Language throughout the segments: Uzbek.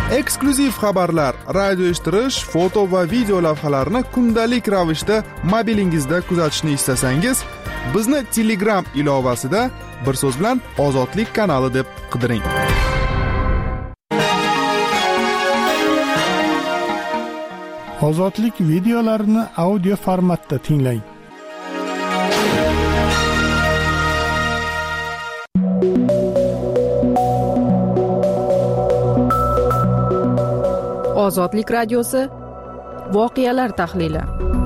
Eksklyuziv xabarlar, radio eshittirish, foto va video lavhalarni kundalik ravishda mobilingizda kuzatishni istasangiz, bizni Telegram ilovasida bir so'z bilan Ozodlik kanali deb qidiring. Ozodlik videolarini audio formatda tinglang. Ozodlik radiosi voqealar tahlili.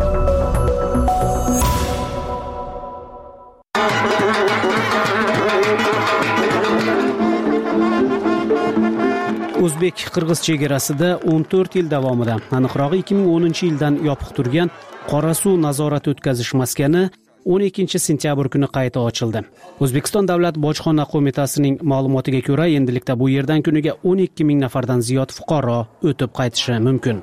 O'zbek-Qirg'iz chegarasida 14 yil davomida, aniqrog'i 2010-yildan yopiq turgan Qorasuv nazorat o'tkazish maskani 12 sentyabr kuni qayta ochildi. O'zbekiston Davlat bojxona qo'mitasining ma'lumotiga ko'ra, endilikda bu yerdan kuniga 12 ming nafardan ziyod fuqaro o'tib qaytishi mumkin.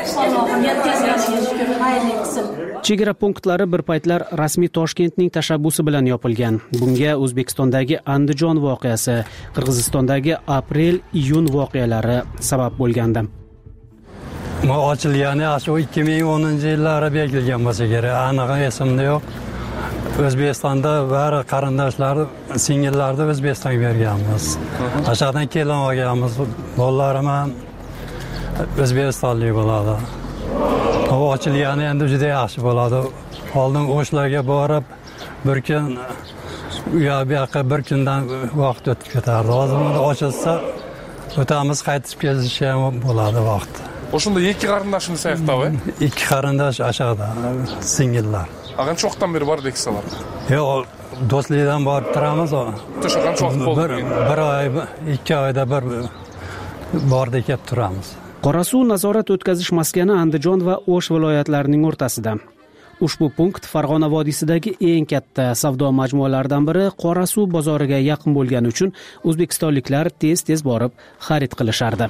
Chegara punktlari bir paytlar rasmiy Toshkentning tashabbusi bilan yopilgan. Bunga O'zbekistondagi Andijon voqeasi, Qirg'izistondagi aprel-iyun voqealari sabab bo'lgandi. Ochilgani shu 2010-yillarda belgilangan bo'lsa kerak, aniq esimda yo'q. O'zbekistonda bari qarindoshlari, singillarni O'zbekistonga berganmiz. Aşağıdan kelin olganmiz. Bolalarim ham O'zbekistonlik bo'ladi. O ochilgani endi juda yaxshi bo'ladi. Oldin o'shlarga borib, bir kun bu yoqqa bir kundan vaqt o'tib ketardi. Hozir ochilsa, o'tamiz, qaytib kelish ham bo'ladi vaqt. Oşunda iki qarindoshimiz sayaqtaba? Ikki qarindosh aşağıda, singillar. Aqan çoxdan beri var deksalar. Yo'q, do'stlikdan borib turamiz. To'shaqan cho'q bo'ldi. Bir oy, 2 oyda bir bordik kelib turamiz. Qorasuv nazorat o'tkazish maskani Andijon va O'sh viloyatlarining o'rtasida. Ushbu punkt Farg'ona vodiysidagi eng katta savdo majmualaridan biri Qorasuv bozoriga yaqin bo'lgani uchun o'zbekistonliklar tez-tez borib xarid qilishardi.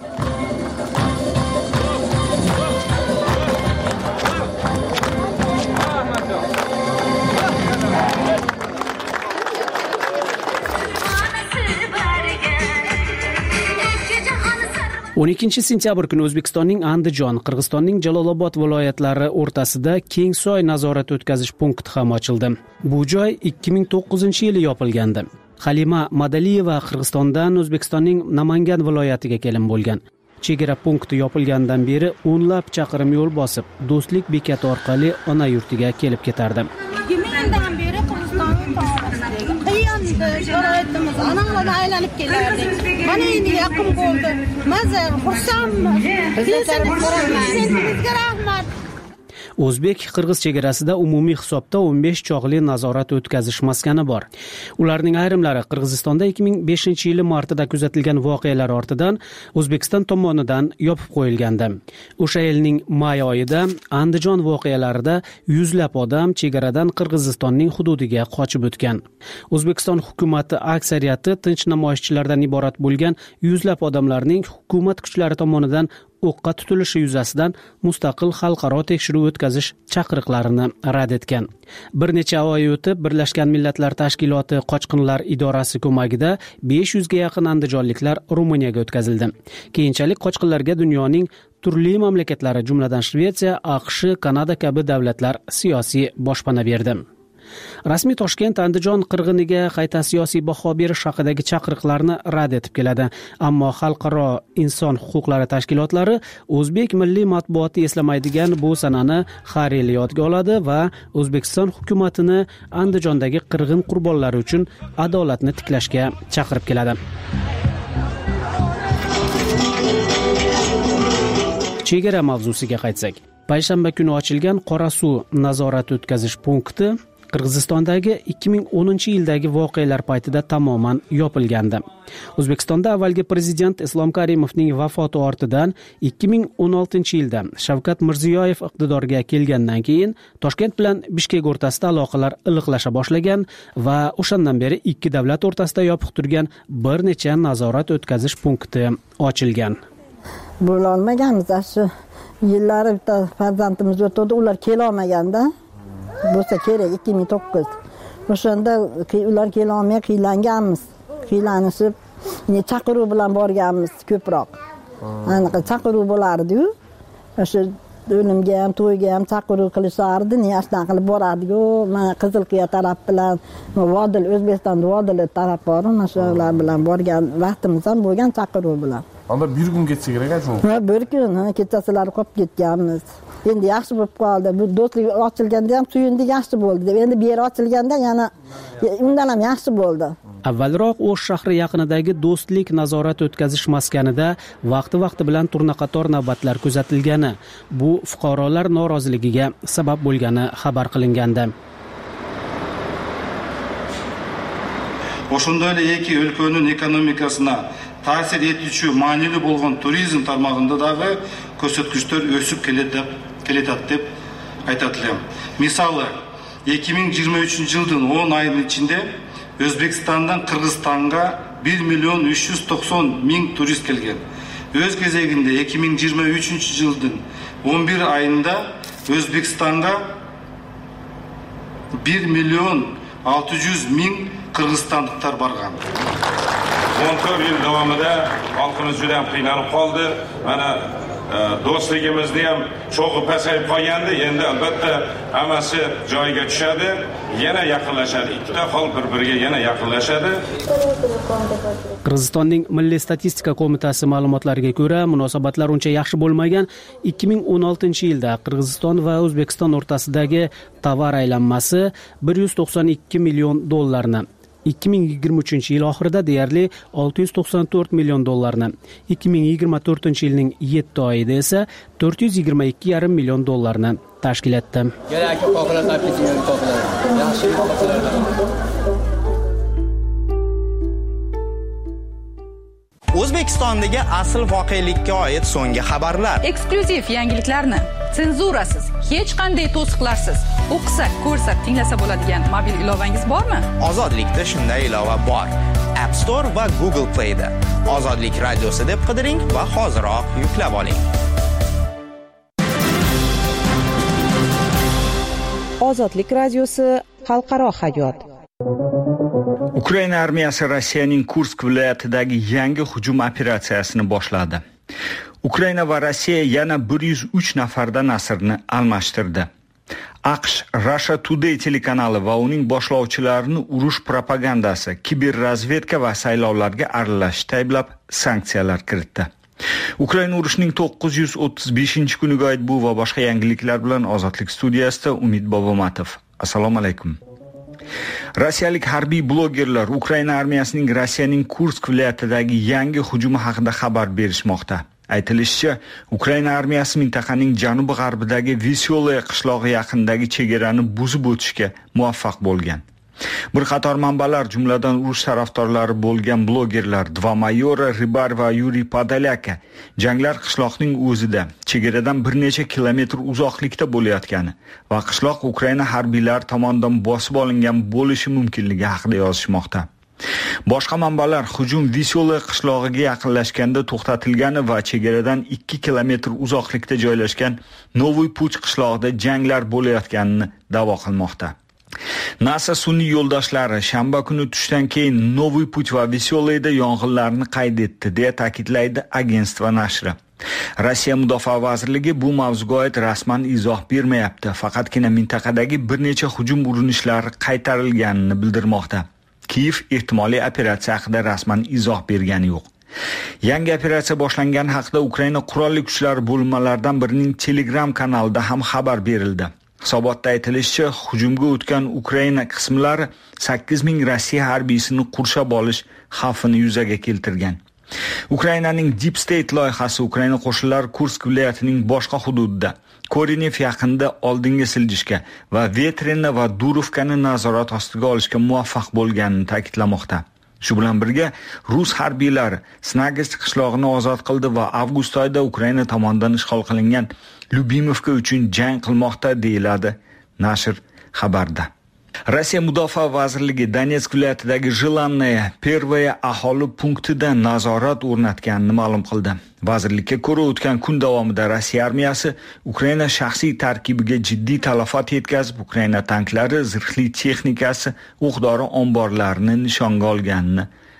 On 12 sentyabr kuni O'zbekistonning Andijon, Qirg'izistonning Jalolobod viloyatlari o'rtasida Kengsoy nazorat o'tkazish punkti ham ochildi. Bu joy 2009-yili yopilgandi. Halima Madaliyeva Qirg'izistondan O'zbekistonning Namangan viloyatiga kelin bo'lgan. Chegara punkti yopilgandan beri o'nlab chaqirim yo'l bosib, Do'stlik bekati orqali ona yurtiga kelib ketardi. 2000dan beri Qirg'izistonning sharoitimiz anadan aylanib kelardik. Mana endi yaqin bo'ldi. Maza, xursandmiz. Bizga rahmat. O'zbek-Qirg'iz chegarasida umumiy hisobda 15 chog'li nazorat o'tkazish maskani bor. Ularning ayrimlari Qirg'izistonda 2005-yili martida kuzatilgan voqealar ortidan O'zbekiston tomonidan yopib qo'yilgandi. O'sha yilning may oyida Andijon voqealarida yuzlab odam chegaradan Qirg'izistonning hududiga qochib o'tgan. O'zbekiston hukuumati aksariyati tinch namoyishchilardan iborat bo'lgan yuzlab odamlarning hukumat kuchlari tomonidan o'qqa tutilishi yuzasidan mustaqil xalqaro tekshiruv o'tkazish chaqiriqlarini rad etgan. Bir necha oy o'tib, Birlashgan Millatlar Tashkiloti qochqinlar idorasi ko'magida 500 ga yaqin andijonliklar Ruminiyaga o'tkazildi. Keyinchalik qochqinlarga dunyoning turli mamlakatlari, jumladan Shvetsiya, AQSh, Kanada kabi davlatlar siyosiy boshpana berdi. Rasmiy Toshkent Andijon qirg'iniga qayta siyosiy baho berish haqidagi chaqiriqlarni rad etib keladi. Ammo xalqaro inson huquqlari tashkilotlari o'zbek milliy matbuoti eslamaydigan bu sanani har yil yodga oladi va O'zbekiston hukumatini Andijondagi qirg'in qurbonlari uchun adolatni tiklashga chaqirib keladi. Chegara mavzusiga qaytsak, payshanba kuni ochilgan Qorasuv nazorat o'tkazish punkti Qirg'izistondagi 2010-yildagi voqealar paytida tamoman yopilgandi. O'zbekistonda avvalgi prezident Islom Karimovning vafoti ortidan 2016-yilda Shavkat Mirziyoyev iqtidorga kelgandan keyin Toshkent bilan Bishkek o'rtasida aloqalar iliqlasha boshlagan va o'shandan beri ikki davlat o'rtasida yopiq turgan bir necha nazorat o'tkazish punkti ochilgan. Bo'lolmaganmiz, shu yillari bitta farzandimiz o'tdi, ular kela olmaganda. Bo'lsa kerak 2009. O'shanda ular kela olmay qiylanganmiz. Qiylanishib, chaqiruv bilan borganmiz ko'proq. Anaqa chaqiruv bo'lardi-yu. O'sha o'limga ham, to'yga ham chaqiruv qilishardi, niyashdan qilib borardi-yu. Mana Qizilqiya taraf bilan, Vodil, O'zbekistonda Vodil taraf bor, mana shular bilan borgan vaqtimiz ham bo'lgan chaqiruv bilan. Anda bir kun ketsa kerak-ku. Ha, bir kun, kechasi qolib ketganmiz. Endi yaxshi bo'lib qoldi. Bu do'stlik ochilganda ham suyundik yaxshi bo'ldi deb. Endi bu yer ochilganda yana undan ham yaxshi bo'ldi. Avvalroq O'sh shahri yaqinidagi do'stlik nazorat o'tkazish maskanida vaqti bilan turnaqator navbatlar kuzatilgani, bu fuqarolar noroziligiga sabab bo'lgani xabar qilingandi. Ошондой эле эки өлкөнүн экономикасына таасир этүүчү маанилүү болгон туризм тармагында дагы көрсөткүчтөр өсүп келетат деп айтат элем. Мисалы, 2023 жылдын 10 айынын ичинде Өзбекстандан Кыргызстанга 1.390.000 турист келген. Өз кезегинде 2023 жылдын 11 айында Өзбекстанга 1.600.000 Kırgızstanlıklar bargan. 14 yıl davamida halkımız juda ham qiynalib qoldi. Mana do'stligimizni ham cho'g'i pasayib qolgandi. Endi albatta hammasi joyiga tushadi, yana yaqinlashadi. Ikkita xil bir-biriga yana yaqinlashadi. Qirg'izistonning Milliy statistika qo'mitasi ma'lumotlariga ko'ra, munosabatlar uncha yaxshi bo'lmagan 2016-yilda Qirg'iziston va O'zbekiston o'rtasidagi tovar aylanmasi 192 million dollarni, 2023 yil oxirida deyarli 694 million dollarni, 2024-yilning 7 oyida esa 422,5 million dollarni tashkil etdi. O'zbekistondagi asl voqelikka oid so'nggi xabarlar. Eksklyuziv yangiliklarni senzurasiz, hech qanday to'siqlarsiz o'qisak, ko'rsak, tinglasa bo'ladigan mobil ilovangiz bormi? Ozodlikda shunday ilova bor. App Store va Google Play da. Ozodlik radiosi deb qidiring va hoziroq yuklab oling. Ozodlik radiosi xalqaro hayot. Ukraina armiyasi Rossiyaning Kursk viloyatidagi yangi hujum operatsiyasini boshladi. Ukraina va Rossiya yana 103 nafardan asirni almashtirdi. AQSh Russia Today telekanali va uning boshlovchilarini urush propagandasi, kiberrazvedka va saylovlarga aralashishda ayblab sanksiyalar kiritdi. Ukraina urushining 935-kuniga oid bu va boshqa yangiliklar bilan Ozodlik studiyasida Umid Bobomatov. Assalomu alaykum. Rossiyalik harbiy blogerlar Ukraina armiyasining Rossiyaning Kursk viloyatidagi yangi hujumi haqida xabar berishmoqda. Aytilishicha, Ukraina armiyasi mintaqaning janubi-g'arbidagi Veselaya qishlog'i yaqinidagi chegarani buzib o'tishga muvaffaq bo'lgan. Bir qator manbalar, jumladan urush tarafdorlari bo'lgan blogerlar Dvamayora Ribar va Yuriy Podolyaka janglar qishloqning o'zida, chegaradan bir necha kilometr uzoqlikda bo'layotgani va qishloq Ukraina harbiylari tomonidan bosib olingan bo'lishi mumkinligi haqida yozishmoqda. Boshqa manbalar hujum Veselaya qishlog'iga yaqinlashganda to'xtatilgani va chegaradan 2 kilometr uzoqlikda joylashgan Novoy Puch qishlog'ida janglar bo'layotganini da'vo qilmoqda. NASA sun'iy yo'ldoshlari shanba kuni tushdan keyin Novoy Puch va Veselayada yong'inlarni qayd etdi, deya ta'kidlaydi agentство nashri. Rossiya Mudofaa vazirligi bu mavzuga oid rasman izoh bermayapti, faqatgina mintaqadagi bir necha hujum urinishlari qaytarilganini bildirmoqda. Kiyev ehtimoliy operatsiya haqida rasman izoh bergani yo'q. Yangi operatsiya boshlangan haqida Ukraina qurolli kuchlari bo'linmalaridan birining Telegram kanalida ham xabar berildi. Hisobotda aytilishicha, hujumga o'tgan Ukraina qismlari 8,000 Rossiya harbiysini qurshab olish xavfini yuzaga keltirgan. Ukrainaning Deep State loyihasi Ukraina qo'shinlari Kursk viloyatining boshqa hududida Korenev yaqinida oldinga siljishga va Vetrena va Durovkani nazorat ostiga olishga muvaffaq bo'lganini ta'kidlamoqda. Shu bilan birga rus harbiylari Snagist qishlog'ini ozod qildi va avgust oyida Ukraina tomonidan ishg'ol qilingan Lyubimovka uchun jang qilmoqda, deyiladi nashr xabarda. Rossiya Mudofaa vazirligi Donetsk viloyatidagi Jilanaya Pervaya aholi punktida nazorat o'rnatganini ma'lum qildi. Vazirlikka ko'ra, o'tgan kun davomida Rossiya armiyasi Ukraina shaxsiy tarkibiga jiddiy talafot yetkazib, Ukraina tanklari, zirhli texnikasi, o'q-dori omborlarini nishonga olganini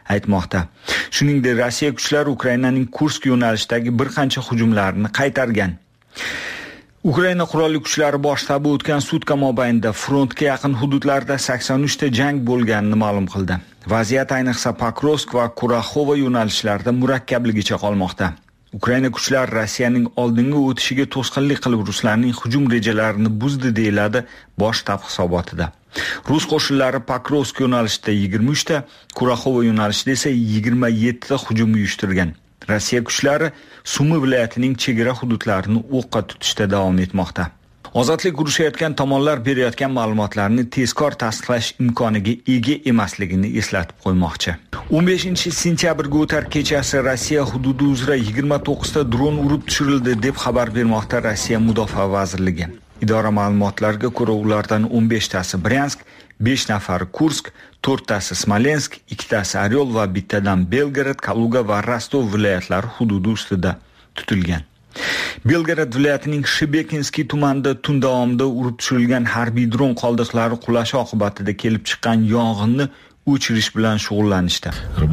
aytmoqda. Shuningdek, Rossiya kuchlari Ukrainaning Kursk yo'nalishidagi bir qancha hujumlarni qaytargan. Ukraina qurolli kuchlari bosh shtabi o'tgan sutka mobaynida frontga yaqin hududlarda 83 ta jang bo'lganini ma'lum qildi. Vaziyat ayniqsa Pokrovsk va Kuraxova yo'nalishlarida murakkabligicha qolmoqda. Ukraina kuchlari Rossiyaning oldinga o'tishiga to'sqinlik qilib Ruslarning hujum rejalarini buzdi deyiladi bosh shtab hisobotida. Rus qo'shinlari Pokrovsk yo'nalishida 23 ta, Kuraxova yo'nalishida esa 27 ta hujum uyushtirgan. Rossiya kuchlari Sumi viloyatining chegara hududlarini o'qqa tutishda davom etmoqda. Ozodlik urushayotgan tomonlar berayotgan ma'lumotlarni tezkor tasdiqlash imkoniga ega emasligini eslatib qo'ymoqchi. 15-sentyabrga o'tar kechasi Rossiya hududi uzra 29 ta dron urib tushirildi deb xabar bermoqda Rossiya Mudofaa vazirligi. Idora ma'lumotlariga ko'ra ulardan 15 tasi Bryansk, 5 nafari Kursk, 4 tasi Smolensk, 2 tasi Oryol va bittadan Belgorod, Kaluga va Rostov viloyatlari hududi ustida tutilgan. Belgorod viloyatining Shebekinskiy tumanida tun davomida urib tushirilgan harbiy dron qoldiqlari qulashi oqibatida kelib chiqqan yong'inni o'chirish bilan shug'ullanishdi.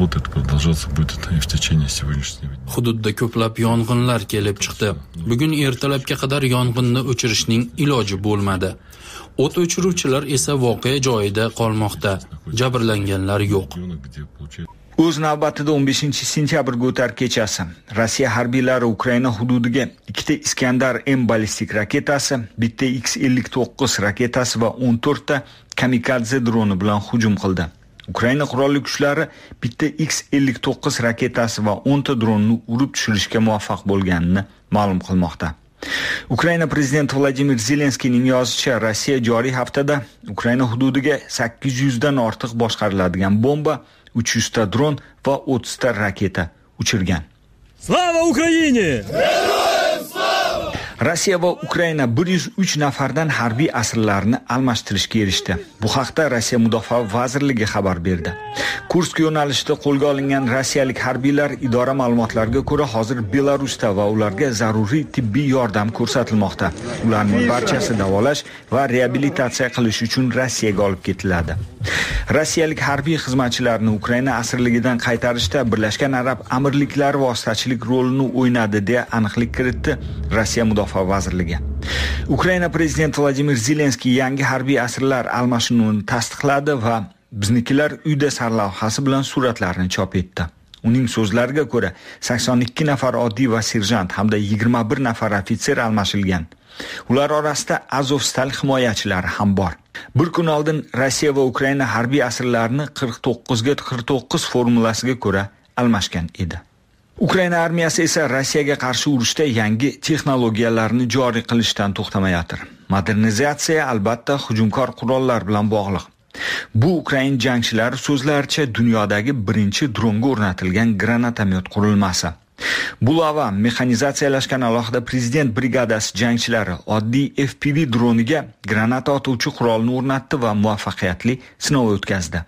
Hududda ko'plab yong'inlar kelib chiqdi. Bugun ertalabga qadar yong'inni o'chirishning iloji bo'lmadi. O't o'chiruvchilar esa voqea joyida qolmoqda. Jabrlanganlar yo'q. O'z navbatida 15-sentyabrga o'tar kechasi Rossiya harbiylari Ukraina hududiga 2 ta Iskandar M ballistik raketasi, 1 ta X-59 raketasi va 14 ta kamikadze droni bilan hujum qildi. Ukraina qurolli kuchlari 1 ta X-59 raketasi va 10 ta dronni urib tushirishga muvaffaq bo'lganini ma'lum qilmoqda. Ukraina prezidenti Vladimir Zelenskiyning yozishicha, Rossiya joriy haftada Ukraina hududiga 800 dan ortiq boshqariladigan bomba, 300 ta dron va 30 ta raketa uchirgan. Slava Ukraine! Rossiya va Ukraina 103 nafardan harbiy asirlarni almashtirishga erishdi. Bu haqda Rossiya Mudofaa vazirligi xabar berdi. Kursk yo'nalishida qo'lga olingan rossiyalik harbiylar idora ma'lumotlariga ko'ra hozir Belarusda va ularga zaruriy tibbiy yordam ko'rsatilmoqda. Ularning barchasi davolash va reabilitatsiya qilish uchun Rossiyaga olib ketiladi. Rossiyalik harbiy xizmatchilarni Ukraina asirligidan qaytarishda Birlashgan Arab Amirliklari vositachilik rolini o'ynadi deya aniqlik kiritdi Rossiya Mudofaa vazirligi. Ukraina prezidenti Vladimir Zelenskiy yangi harbiy asirlar almashinuvini tasdiqladi va biznikilar uyda sarlavhasi bilan suratlarni chop etdi. Uning so'zlariga ko'ra 82 nafar oddiy va serjant hamda 21 nafar ofitser almashilgan. Ular orasida Azovstal himoyachilari ham bor. Bir kun oldin Rossiya va Ukraina harbiy asirlarni 49 ga 49 formulasiga ko'ra almashgan edi. Ukraina armiyasi esa Rossiyaga qarshi urushda yangi texnologiyalarni joriy qilishdan to'xtamayotir. Modernizatsiya albatta hujumkor qurollar bilan bog'liq. Bu Ukraina jangchilari so'zlaricha dunyodagi birinchi dronga o'rnatilgan granatomyot qurilmasi. Bulava mexanizatsiyalashgan alohida prezident brigadasi jangchilari oddiy FPV droniga granata otuvchi qurolni o'rnatdi va muvaffaqiyatli sinov o'tkazdi.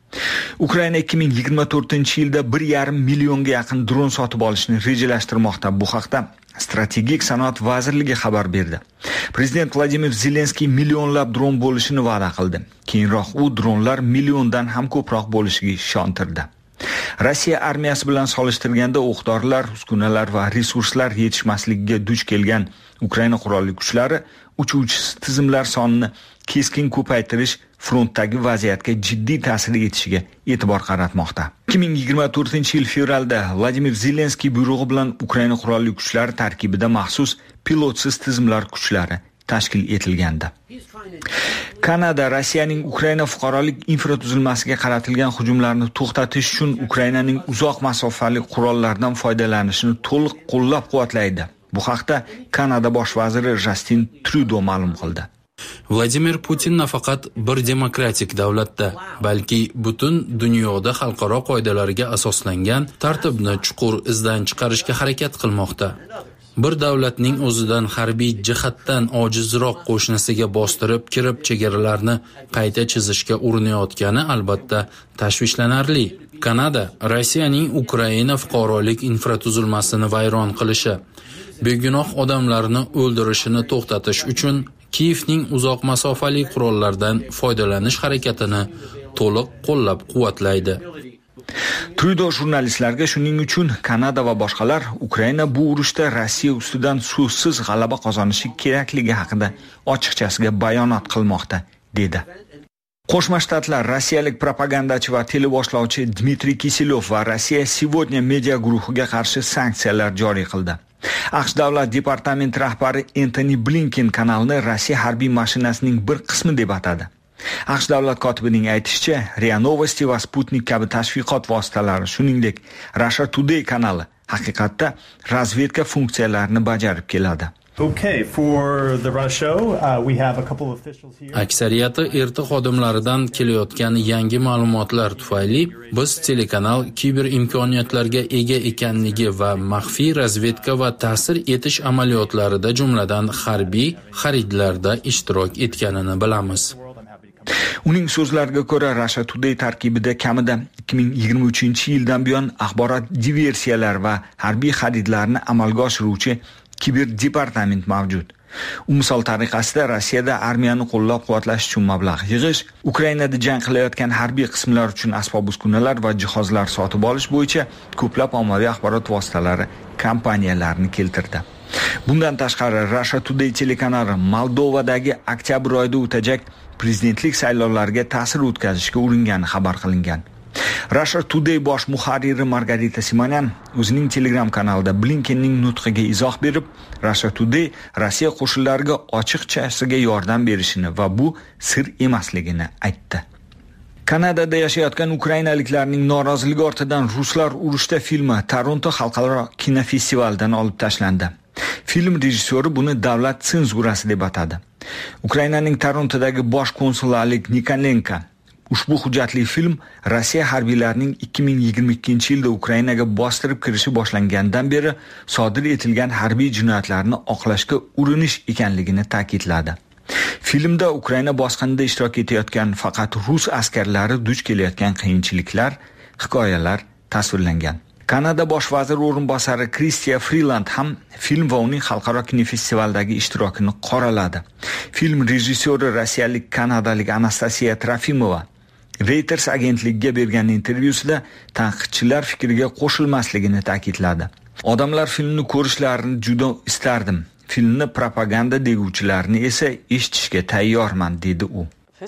Ukraina 2024-yilda 1,5 millionga yaqin dron sotib olishni rejalashtirmoqda. Bu haqda Strategik sanoat vazirligi xabar berdi. Prezident Vladimir Zelenskiy millionlab dron bo'lishini va'da qildi. Keyinroq u dronlar milliondan ham ko'proq bo'lishiga ishontirdi. Rossiya armiyasi bilan solishtirganda o'q-dorilar, uskunalar va resurslar yetishmasligiga duch kelgan Ukraina qurolli kuchlari uchuvchi tizimlar sonini keskin ko'paytirish frontdagi vaziyatga jiddiy ta'sir etishiga e'tibor qaratmoqda. 2024-yil fevralda Vladimir Zelenskiy buyrug'i bilan Ukraina qurolli kuchlari tarkibida maxsus pilotsiz tizimlar kuchlari tashkil etilgandi. Kanada Rossiyaning Ukraina fuqarolik infratuzilmasiga qaratilgan hujumlarni to'xtatish uchun Ukrainaning uzoq masofali qurollardan foydalanishini to'liq qo'llab-quvvatlaydi. Bu haqda Kanada bosh vaziri Justin Trudeau ma'lum qildi. Vladimir Putin nafaqat bir demokratik davlatda, balki butun dunyoda xalqaro qoidalarga asoslangan tartibni chuqur izdan chiqarishga harakat qilmoqda. Bir davlatning o'zidan harbiy jihatdan ojizroq qo'shnisiga bostirib kirib chegaralarni qayta chizishga urinayotgani albatta tashvishlanarli. Kanada Rossiyaning Ukraina fuqarolik infratuzilmasini vayron qilishi, begunoh odamlarni o'ldirishini to'xtatish uchun Kiyevning uzoq masofali qurollardan foydalanish harakatini to'liq qo'llab-quvvatlaydi. Trudeau jurnalistlarga shuning uchun Kanada va boshqalar Ukraina bu urushda Rossiya ustidan so'zsiz g'alaba qozonishi kerakligi haqida ochiqchasiga bayonot qilmoqda, dedi. Qo'shma Shtatlar rossiyalik propagandachi va teleboshlovchi Dmitriy Kiselov va Rossiya Сегодня media guruhiga qarshi sanksiyalar joriy qildi. AQSh davlat departamenti rahbari Antony Blinken kanalni Rossiya harbiy mashinasining bir qismi deb atadi. AQSh davlat kotibining aytishicha, RIA Novosti va Sputnik kabi tashviqot vositalari, shuningdek Russia Today kanali haqiqatda razvedka funksiyalarini bajarib keladi. Aksariyati erta xodimlaridan kelayotgan yangi ma'lumotlar tufayli biz telekanal kiber imkoniyatlarga ega ekanligi va maxfiy razvedka va ta'sir etish amaliyotlarida, jumladan harbiy xaridlarda ishtirok etganini bilamiz. Uning so'zlariga ko'ra, Russia Today tarkibida kamida 2023-yildan buyon axborot diversiyalar va harbiy xaridlarni amalga oshiruvchi kiber departament mavjud. U misol tariqasida Rossiyada armiyani qo'llab-quvvatlash uchun mablag' yig'ish, Ukrainada jang qilayotgan harbiy qismlar uchun asbob-uskunalar va jihozlar sotib olish bo'yicha ko'plab ommaviy axborot vositalari kompaniyalarini keltirdi. Bundan tashqari, Russia Today telekanali Moldovadagi oktyabr oyida o'tajak prezidentlik saylovlariga ta'sir o'tkazishga uringani xabar qilingan. Russia Today bosh muharriri Margarita Simonyan o'zining Telegram kanalida Blinkenning nutqiga izoh berib, Russia Today Rossiya qo'shinlariga ochiqchasiga yordam berishini va bu sir emasligini aytdi. Kanadada yashayotgan ukrainaliklarning noroziligi ortidan Ruslar urushda filmi Toronto xalqaro kinofestivalidan olib tashlandi. Film rejissyori buni davlat senzurasi deb atadi. Ukrainaning Torontodagi bosh konsuli Oleg Nikolenko ushbu hujjatli film Rossiya harbiylarining 2022-yilda Ukrainaga bostirib kirishi boshlangandan beri sodir etilgan harbiy jinoyatlarni oqlashga urinish ekanligini ta'kidladi. Filmda Ukraina bosqinida ishtirok etayotgan faqat rus askarlari duch kelayotgan qiyinchiliklar, hikoyalar tasvirlangan. Kanada bosh vaziri o'rinbosari Chrystia Freeland ham film va uning xalqaro kinofestivaldagi ishtirokini qoraladi. Film rejissyori rossiyalik kanadalik Anastasiya Trofimova Reuters agentligiga bergan intervyusida tanqidchilar fikriga qo'shilmasligini ta'kidladi. Odamlar filmni ko'rishlarini juda istardim. Filmni propaganda deguvchilarni esa eshitishga tayyorman, dedi u.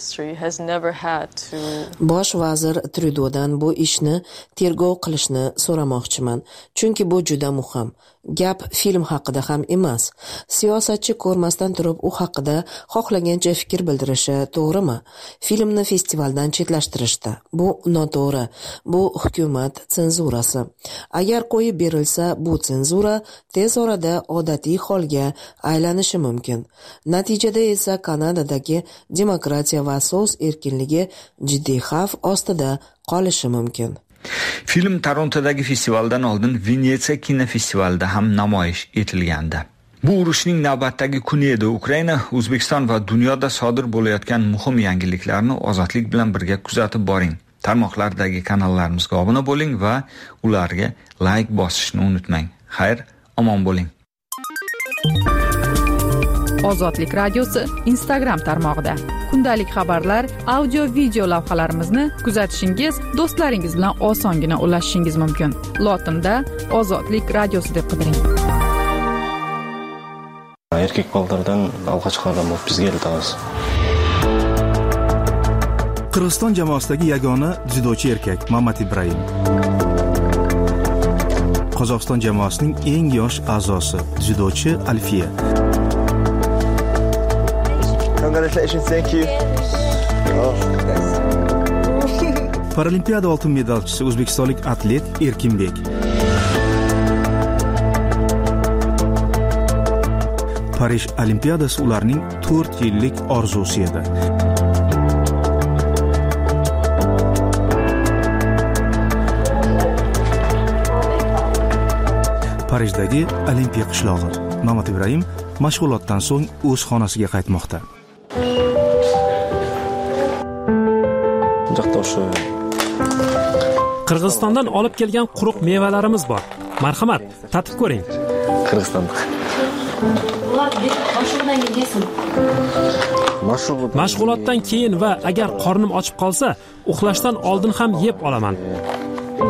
Bosh vazir Trudeaudan bu ishni tergov qilishni so'ramoqchiman, chunki bu juda muhim. Gap film haqida ham emas. Siyosatchi ko'rmasdan turib u haqida xohlagancha fikr bildirishi to'g'rimi? Filmni festivaldan chetlashtirishdi. Bu noto'g'ri. Bu hukumat senzurasi. Agar qo'yib berilsa, bu senzura tez orada odatiy holga aylanishi mumkin. Natijada esa Kanadadagi demokratiya va so'z erkinligi jiddiy xavf ostida qolishi mumkin. Film Torontodagi festivaldan oldin Venetsiya kinofestivalida ham namoyish etilgandi. Bu urushning navbatdagi kuni edi. Ukraina, O'zbekiston va dunyoda sodir bo'layotgan muhim yangiliklarni ozodlik bilan birga kuzatib boring. Tarmoqlardagi kanallarimizga obuna bo'ling va ularga like bosishni unutmang. Xayr, omon bo'ling. Ozodlik radiosi Instagram tarmog'ida kundalik xabarlar, audio video lavhalarimizni kuzatishingiz, do'stlaringiz bilan osongina ulashishingiz mumkin. Lotinda Ozodlik radiosi deb qidiring. Erkek bolalardan alg'a chiqargan bo'lib bizga iltimos. Qirg'iziston jamoasidagi yagona dzyudochi erkak Mamat Ibrohim. Qozog'iston jamoasining eng yosh a'zosi dzyudochi Alfiya. Congratulations, thank you. Paralimpiada oltin medalchisi o'zbekistonlik atlet Erkinbek. Parij Olimpiadasi ularning 4 yillik orzusi edi. Parijdagi Olimpiya qishlog'i. Mamat Ibrohim mashg'ulotdan so'ng o'z xonasiga qaytmoqda. Qirg'izistondan olib kelgan quruq mevalarimiz bor. Marhamat, tatib ko'ring. Qirg'iziston. Mashg'ulotdan keyin va agar qornim ochib qolsa, uxlashdan oldin ham yeb olaman.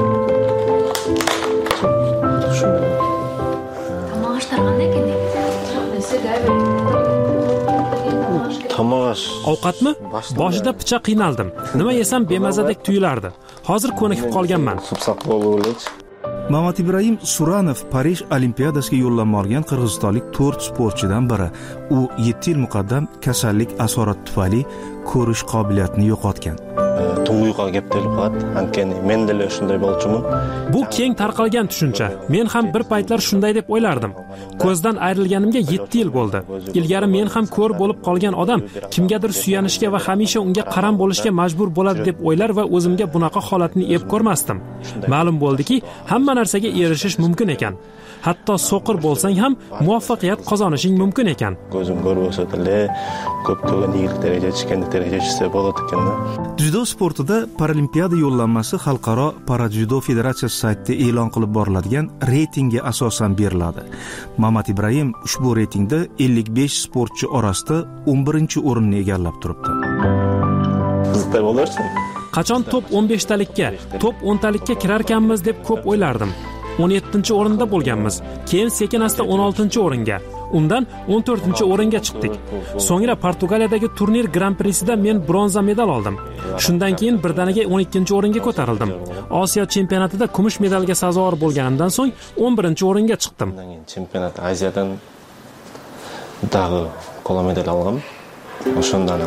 Tomosh. Ovqatmi? Boshida picha qiynaldim. Nima yesam bemazadek tuyulardi. Hozir ko'nikib qolganman. Mamat Ibrahim Suranov Parij Olimpiadasiga yo'llanma olgan qirg'izistonlik 4 sportchidan biri. U 7 yil muqaddam kasallik asorati tufayli ko'rish qobiliyatini yo'qotgan. Tung'uyqa gap telefon, ankeni men dele shunday bo'lchiman. Bu keng tarqalgan tushuncha. Men ham bir paytlar shunday deb o'ylardim. Ko'zdan ayrilganimga 7 yil bo'ldi. Ilgari men ham ko'r bo'lib qolgan odam kimgadir suyanishga va hamisha unga qaram bo'lishga majbur bo'ladi deb o'ylar va o'zimga bunaqa holatni ep ko'rmasdim. Ma'lum bo'ldiki, hamma narsaga erishish mumkin ekan. Hatto so'qir bo'lsang ham muvaffaqiyat qozonishing mumkin ekan. Ko'zim ko'r bo'lsa-da, ko'p-ko'p yigit darajaga chiqsa bo'ladi ekan. Dzyudo sportida Paralimpiada yo'llanmasi Xalqaro Paradzyudo Federatsiyasi saytida e'lon qilib boriladigan reytingga asosan beriladi. Mamat Ibrahim ushbu reytingda 55 sportchi orasida 11-o'rinni egallab turibdi. Qizda bo'larsan. Qachon top 15talikka, top 10talikka kirarkanmiz deb ko'p o'ylardim. 17-o'rinda bo'lganmiz. Keyin sekin-asta 16-o'ringa, undan 14-o'ringa chiqdik. So'ngra Portugaliyadagi turnir Grand Prix'ida men bronza medal oldim. Shundan keyin birdaniga 12-o'ringa ko'tarildim. Osiyo chempionatida kumush medalga sazovor bo'lganimdan so'ng 11-o'ringa chiqdim. Chempionat Aziyadan dag'i qo'la medal oldim. O'shandan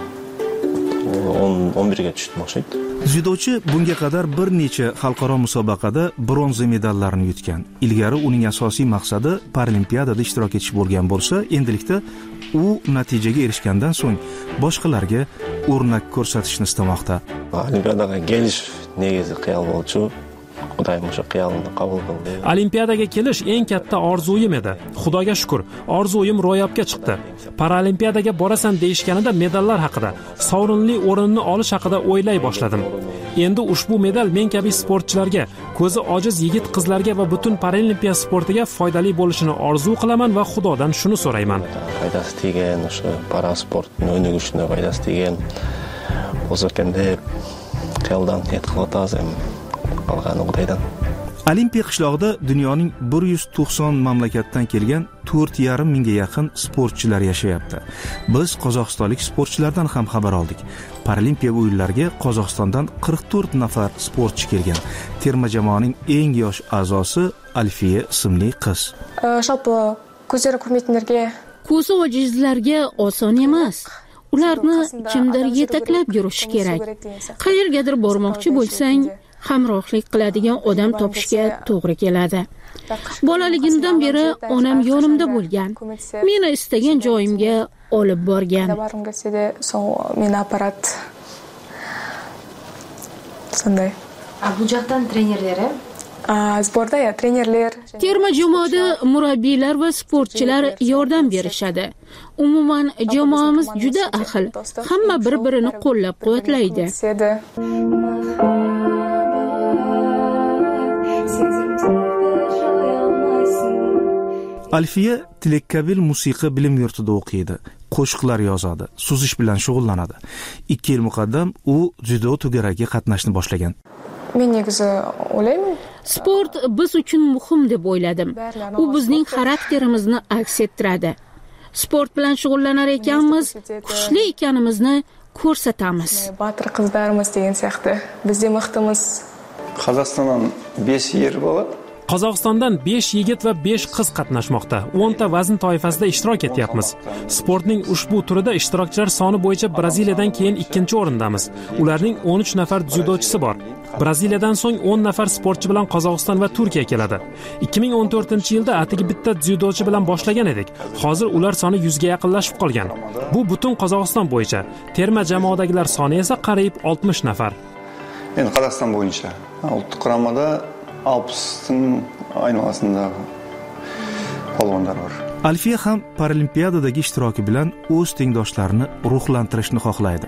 11ga tushdim o'xshaydi. Dzyudochi bunga qadar bir necha xalqaro musobaqada bronza medallarni yutgan. Ilgari uning asosiy maqsadi Paralimpiadada ishtirok etish bo'lgan bo'lsa, endilikda u natijaga erishgandan so'ng boshqalarga o'rnak ko'rsatishni istamoqda. Olimpiadaga kelish negizi xiyol bo'lchi. Xudoyim o'sha xiyolni qabul qildi. Olimpiadaga kelish eng katta orzuyim edi. Xudoga shukr, orzuyim ro'yobga chiqdi. Paralimpiadaga borasan deyishganida medallar haqida, sovrinli o'rinni olish haqida o'ylay boshladim. Endi ushbu medal men kabi sportchilarga, ko'zi ojiz yigit-qizlarga va butun paralimpiya sportiga foydali bo'lishini orzu qilaman va Xudodan shuni so'rayman. Foydasi tegan, o'sha parasportni o'ynagishni foydasi tegan o'zakanda deb xiyoldan yetqilotazim. Olimpiya qishlog'ida dunyoning 190 mamlakatdan kelgan 4,5 mingga yaqin sportchilar yashayapti. Biz qozog'istonlik sportchilardan ham xabar oldik. Paralimpiya o'yinlariga Qozog'istondan 44 nafar sportchi kelgan. Terma jamoaning eng yosh a'zosi Alfiya ismli qiz. Shopo ko'zlari ko'rmaydiganlarga, ko'zi ojizlarga oson emas. Ularni kimdir yetaklab yurishi kerak. Qayergadir bormoqchi bo'lsang, hamrohlik qiladigan odam topishga to'g'ri keladi. Bolaligimdan beri onam yonimda bo'lgan. Meni istagan joyimga olib borgan. Shunday. Bu joqdan trenerlari? Sportda trenerlar. Terma jamoada murabbiylar va sportchilar yordam berishadi. Umuman jamoamiz juda ahil. Hamma bir-birini qo'llab-quvvatlaydi. Alfiya Tilakkabil musiqa bilim yurtida o'qiydi. Qo'shiqlar yozadi, suzish bilan shug'ullanadi. 2 yil muqaddam u dzyudo tugaragiga qatnashni boshlagan. Men negizi o'ylayman, sport biz uchun muhim deb o'yladim. U bizning xarakterimizni aks ettiradi. Sport bilan shug'ullanar ekanmiz, kuchli ekanimizni ko'rsatamiz. Botir qizlarimiz degan siyoqda bizning maqtimiz. Qozog'istondan 5 yer bo'ladi. Qozog'istondan 5 yigit va 5 qiz qatnashmoqda. 10 ta vazn toifasida ishtirok etyapmiz. Sportning ushbu turida ishtirokchilar soni bo'yicha Braziliyadan keyin 2-o'rindamiz. Ularning 13 nafar dzyudochisi bor. Braziliyadan so'ng 10 nafar sportchi bilan Qozog'iston va Turkiya keladi. 2014-yilda atigi bitta dzyudochi bilan boshlagan edik. Hozir ular soni 100 ga yaqinlashib qolgan. Bu butun Qozog'iston bo'yicha. Terma jamoadagilar soni esa qariyb 60 nafar. Endi Qozog'iston bo'yicha ultiq quramada 60ning aynolasida polvonlar bor. Alfiya ham Paralimpiadadagi ishtiroki bilan o'z tengdoshlarini ruhlantirishni xohlaydi.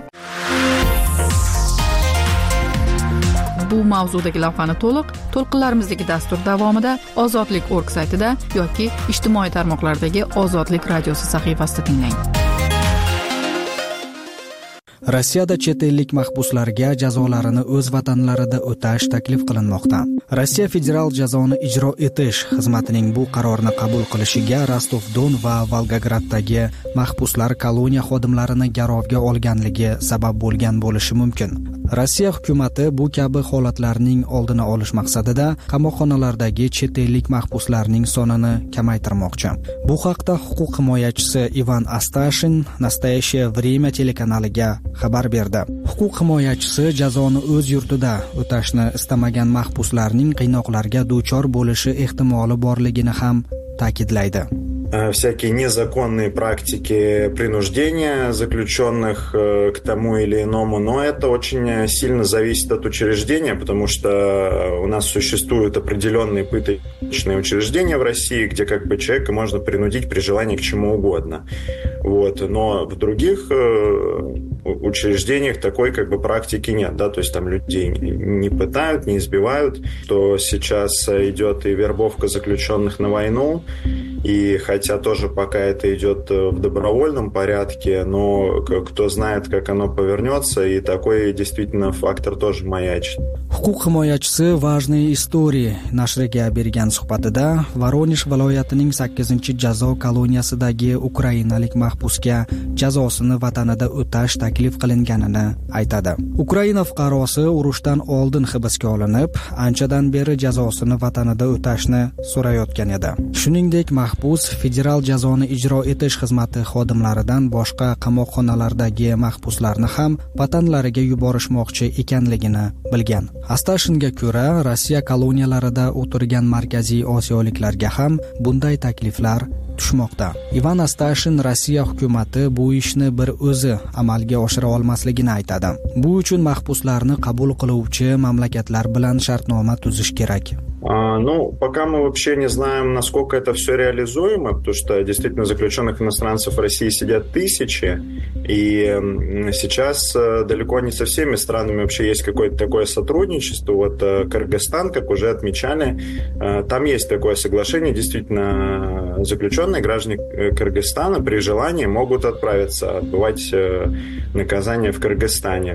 Bu mavzudagi lavhani to'lqinlarimizdagi dastur davomida ozodlik.org saytida yoki ijtimoiy tarmoqlardagi Ozodlik radiosi sahifasida tinglang. Rossiyada chet ellik mahbuslarga jazolarini o'z vatanlarida o'tash taklif qilinmoqda. Rossiya federal jazoni ijro etish xizmatining bu qarorni qabul qilishiga Rostov-Don va Volgograddagi mahbuslar koloniya xodimlarini garovga olganligi sabab bo'lgan bo'lishi mumkin. Rossiya hukumatı bu kabi holatlarning oldini olish maqsadida qamoqxonalardagi chet ellik mahbuslarning sonini kamaytirmoqchi. Bu haqda huquq himoyachisi Ivan Astashin Nastoящее время telekanaliga xabar berdi. Huquq himoyachisi jazoni o'z yurtida o'tashni istamagan mahbuslarning qiynoqlarga duchor bo'lishi ehtimoli borligini ham ta'kidlaydi. Всякие незаконные практики принуждения заключенных к тому или иному, но это очень сильно зависит от учреждения, потому что у нас существуют определенные пыточные учреждения в России, где как бы человека можно принудить при желании к чему угодно. Вот. Но в других учреждениях такой как бы практики нет, да, то есть там людей не пытают, не избивают, что сейчас идет и вербовка заключенных на войну, и хотя тоже пока это идет в добровольном порядке, но кто знает, как оно повернется, и такой действительно фактор тоже маячит. Huquq himoyachisi Важные истории nashriga bergan suhbatida Voronezh viloyatining 8-jazo koloniyasidagi ukrainalik mahbusga jazosini vatanida o'tash taklif qilinganini aytadi. Ukraina fuqarosi urushdan oldin hibsga olinib, anchadan beri jazosini vatanida o'tashni so'rayotgan edi. Shuningdek, mahbus federal jazoni ijro etish xizmati xodimlaridan boshqa qamoqxonalardagi mahbuslarni ham vatanlariga yuborishmoqchi ekanligini bilgan. Astashinga ko'ra, Rossiya koloniyalarida o'tirgan markaziy osiyoliklarga ham bunday takliflar tushmoqda. Ivan Astashin Rossiya hukumati bu ishni bir o'zi amalga oshira olmasligini aytadi. Bu uchun mahbuslarni qabul qiluvchi mamlakatlar bilan shartnoma tuzish kerak. Ну, пока мы вообще не знаем, насколько это все реализуемо, потому что действительно заключенных иностранцев в России сидят тысячи, и сейчас далеко не со всеми странами вообще есть какое-то такое сотрудничество. Вот Кыргызстан, как уже отмечали, там есть такое соглашение, действительно заключенные граждане Кыргызстана при желании могут отправиться отбывать наказание в Кыргызстане.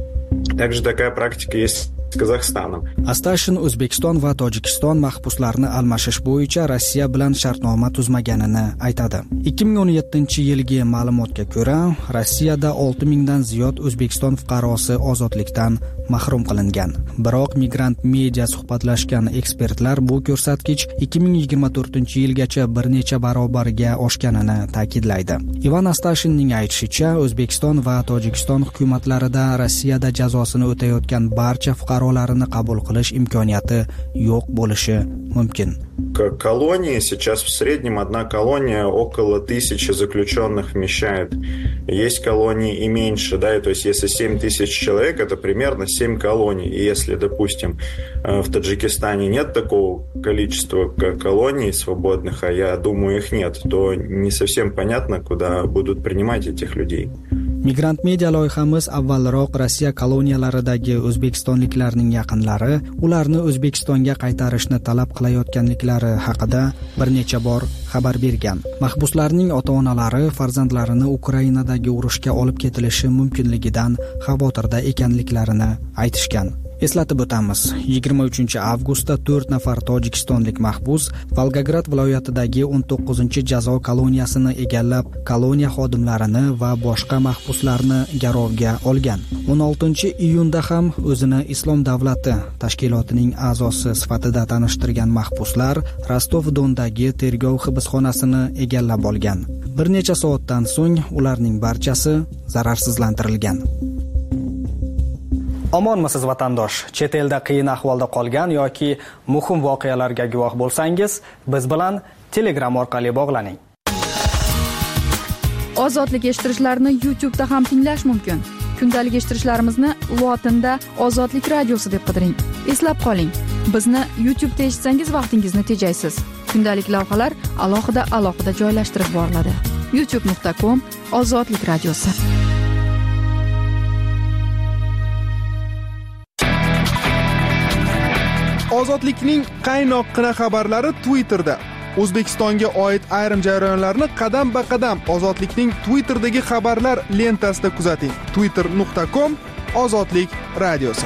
Также такая практика есть с Казахстаном. Astashin O'zbekiston va Tojikiston mahbuslarni almashish bo'yicha Rossiya bilan shartnoma tuzmaganini aytadi. 2017-yilgi ma'lumotga ko'ra, Rossiyada 6000 dan ziyod O'zbekiston fuqarosi ozodlikdan mahrum qilingan. Biroq Migrant Media suhbatlashgan ekspertlar bu ko'rsatkich 2024-yilgacha bir necha barobarga oshganini ta'kidlaydi. Ivan Astashinning aytishicha, O'zbekiston va Tojikiston hukumatlarida Rossiyada jazosini o'tayotgan barcha fuqarolarini qabul qilish imkoniyati yo'q bo'lishi mumkin. Колонии сейчас в среднем одна колония около 1000 заключенных вмещает. Есть колонии и меньше, да, и то есть если 7000 человек, это примерно 7 колоний. И если, допустим, в Таджикистане нет такого количества колоний свободных, а я думаю, их нет, то не совсем понятно, куда будут принимать этих людей. Migrant Media loyihamiz avvalroq Rossiya koloniyalaridagi o'zbekistonliklarning yaqinlari ularni O'zbekistonga qaytarishni talab qilayotganliklari haqida bir necha bor xabar bergan. Mahbuslarning ota-onalari farzandlarini Ukrainadagi urushga olib ketilishi mumkinligidan xavotirda ekanliklarini aytishgan. Eslatib o'tamiz, 23-avgustda 4 nafar tojikistonlik mahbus Volgograd viloyatidagi 19-jazo koloniyasini egallab, koloniya xodimlarini va boshqa mahbuslarni garovga olgan. 16-iyunda ham o'zini Islom davlati tashkilotining a'zosi sifatida tanishtirgan mahbuslar Rostov-Dondagi tergov hibsxonasini egallab olgan. Bir necha soatdan so'ng ularning barchasi zararsizlantirilgan. Omonmisiz vatandosh? Chet elda qiyin ahvolda qolgan yoki muhim voqealarga guvoh bo'lsangiz, biz bilan Telegram orqali bog'laning. Ozodlik eshittirishlarni YouTube'da ham tinglash mumkin. Kundalik eshittirishlarimizni lotinda Ozodlik radiosi deb qidiring. Eslab qoling, bizni YouTube'da eshitsangiz vaqtingizni tejaysiz. Kundalik lavhalar alohida joylashtirib boriladi. youtube.com/Ozodlik radiosi. Ozodlikning qaynoqqina xabarlari Twitterda. O'zbekistonga oid ayrim jarayonlarni qadam ba qadam Ozodlikning Twitter'dagi xabarlar lentasida kuzating. twitter.com/ozodlik radiosi.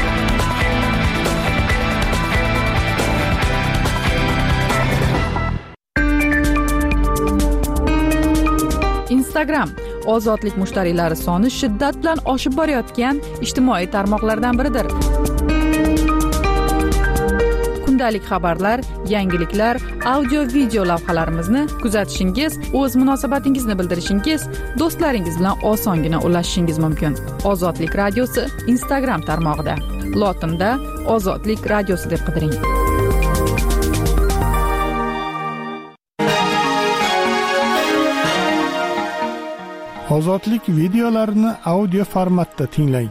Instagram ozodlik mushtariylari soni shiddat bilan oshib borayotgan ijtimoiy tarmoqlardan biridir. Kundalik xabarlar, yangiliklar, audio video lavhalarimizni kuzatishingiz, o'z munosabatingizni bildirishingiz, do'stlaringiz bilan osongina ulashishingiz mumkin. Ozodlik radiosi Instagram tarmog'ida. Lotinda Ozodlik radiosi deb qidiring. Ozodlik videolarini audio formatda tinglang.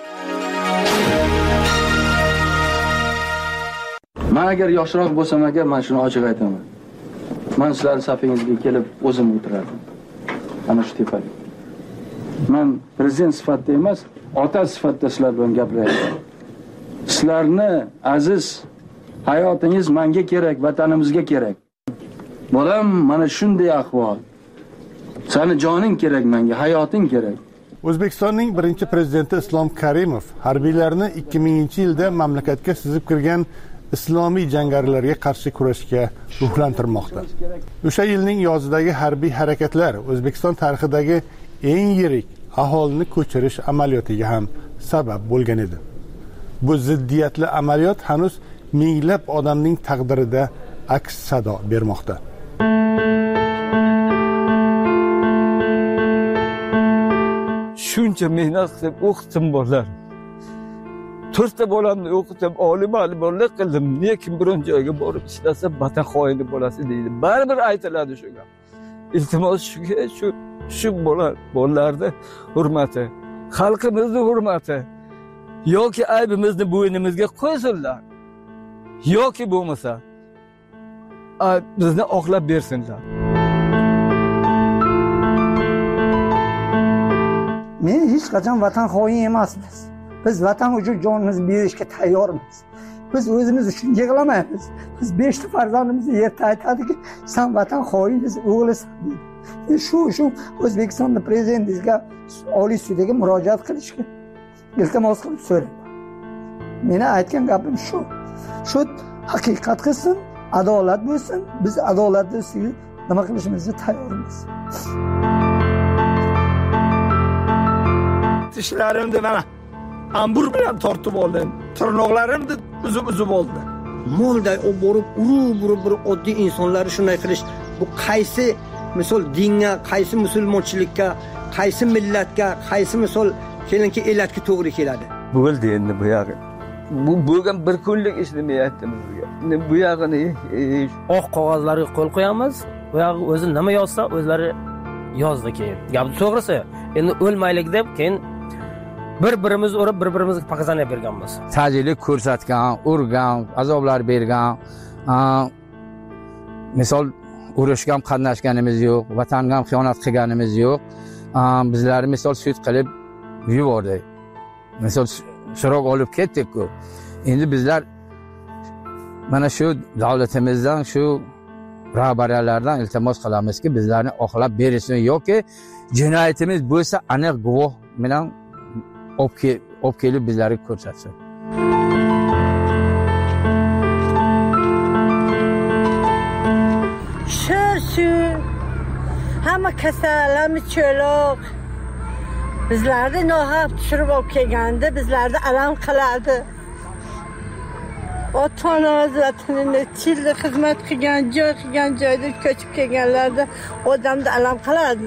Men agar yoshroq bo'lsam agar, men shuni ochiq aytaman. Men sizlarning safingizga kelib o'zim o'tirardim. Ana shu tepada. Men prezident sifatida emas, ota sifatida sizlar bilan gapiryapman. Sizlarni aziz hayotingiz menga kerak, vatanimizga kerak. Bolam, mana shunday ahvol. Seni joning kerak menga, hayoting kerak. O'zbekistonning birinchi prezidenti Islom Karimov harbiylarni 2000-yilda mamlakatga sizib kirgan islomiy jangarilarga qarshi kurashga ruhlantirmoqda. O'sha yilning yozidagi harbiy harakatlar O'zbekiston tarixidagi eng yirik aholini ko'chirish amaliyotiga ham sabab bo'lgan edi. Bu ziddiyatli amaliyot hanuz minglab odamning taqdirida aks sado bermoqda. Shuncha mehnat qilib o'qitim bolalar. 4 ta bolamni o'qitib, oliy ma'lumotlar qildim. Lekin biron joyga borib ishlasa, vatan xoini bolasi deydi. Baribir aytiladi shu gap. Iltimos shu bolalarni hurmati, xalqimizni hurmati yoki aybimizni bo'ynimizga qo'ysinlar. Yoki bo'lmasa bizni oqlab bersinlar. Men hech qachon vatan xoin emasmiz. Biz vatan uchun jonimizni berishga tayyormiz. Biz o'zimiz uchun yig'lamaymiz. Biz 5 ta farzandimizni yerda aytadiki, sen vatan xoiniz, o'g'lisan deydi. Shu O'zbekistonda prezidentimizga Oliy sudga murojaat qilishga iltimos qilib so'rayman. Meni aytgan gapim shu. Shu haqiqat qilsin, adolat bo'lsin. Biz adolatli ustiga nima qilishimizga tayyormiz. Tishlarimni mana ambur bilan tortib oldim. Tirnoqlarimni uzib oldi. Molday borib urib oddiy insonlar shunday qilish, bu qaysi misol dinga, qaysi musulmonchilikka, qaysi millatga, qaysi misol kelinki elatga to'g'ri keladi. Bo'ldi endi bu yog'i. Bu bo'lgan bir kunlik ish demayapti bizga. Bu yog'ini oq qog'ozlarga qo'l qo'yamiz. Bu yog'i o'zi nima yozsa, o'zlari yozdi keyin. Gap to'g'risi. Endi o'lmaylik deb keyin bir-birimiz urib, bir-birimizga pakazaniya berganmiz. Ta'jillik ko'rsatgan, urgan, azoblar bergan, misol urushga ham qatnashganimiz yo'q, vatanga ham xiyonat qilganimiz yo'q. Bizlarni misol sud qilib yubordi. Misol so'roq olib ketdik-ku. Endi bizlar mana shu davlatimizdan, shu rahbariyatlardan iltimos qilamizki, bizlarni oqlab berishsin yoki jinoyatimiz bo'lsa aniq guvoh bilan olib kelib bizlarga ko'rsatsin. Shu hamma kasallarimiz cho'loq. Bizlarni nohaq tushirib olib kelganda bizlarni alam qiladi. Ota-onamiz vatanida chilli xizmat qilgan joyda ko'chib kelganlarda odamni alam qiladi.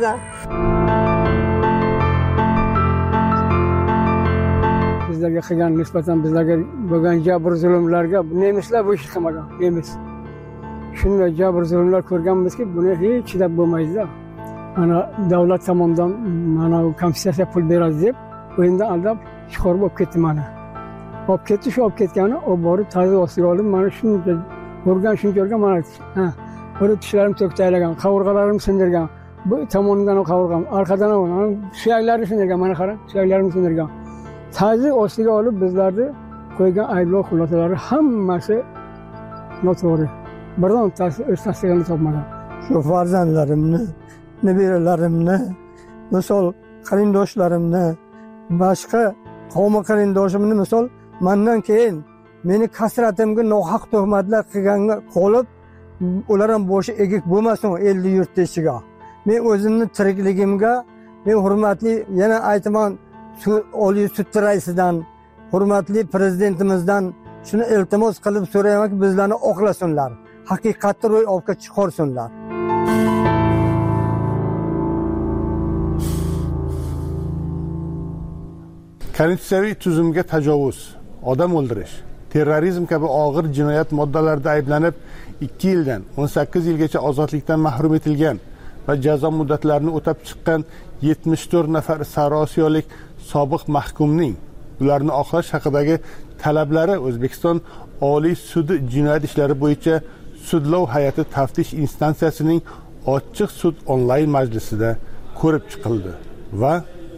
Bizlarga qilgan nisbatan bizlarga bo'lgan jabr zulmlarga nemislar bu ish qilmagan, nemis. Shunday jabr zulmlar ko'rganmizki, buni hech chidab bo'lmaydi. Mana davlat tomonidan mana kompensatsiya pul beradi deb, o'yindan aldab chiqarib olib ketdi mana. Olib ketdi, shu olib ketgani, olib borib ta'zir ostiga olib, mana shuncha ko'rgan mana o'rib tishlarim to'ktaylagan, qavurg'alarim sindirgan. Bu tomonidan qavurg'am, arqadan ham suyaklarini sindirgan, mana qarang, suyaklarimni sindirgan. Ta'zir ostiga olib bizlarni qo'ygan ayblov xulosalari hammasi noto'g'ri. birontasi o'z tasdig'ini topmagan. Shu farzandlarimni, nebiralarimni, misol qarindoshlarimni, boshqa qavm qarindoshimni misol mendan keyin meni kasratimga nohaq tuhmatlar qilganga qolib, ular ham boshi egik bo'lmasin elli yurtda ichiga. Men o'zimni tirikligimga, men hurmatli yana aytaman, Oliy sud raisidan, hurmatli prezidentimizdan shuni iltimos qilib so'raymanki, bizlarni oqlasinlar. Haqiqatni ro'yobga chiqarsinlar. Konstitutsiyaviy tuzumga tajovuz, odam o'ldirish, terrorizm kabi og'ir jinoyat moddalarida ayblanib 2 yildan 18 yilgacha ozodlikdan mahrum etilgan va jazo muddatlarini o'tab chiqqan 74 nafar sariosiyolik sobiq mahkumning ularni oqlash haqidagi talablari O'zbekiston Oliy sudi jinoyat ishlari bo'yicha sudlov hay'ati taftish instansiyasining ochiq sud onlayn majlisida ko'rib chiqildi va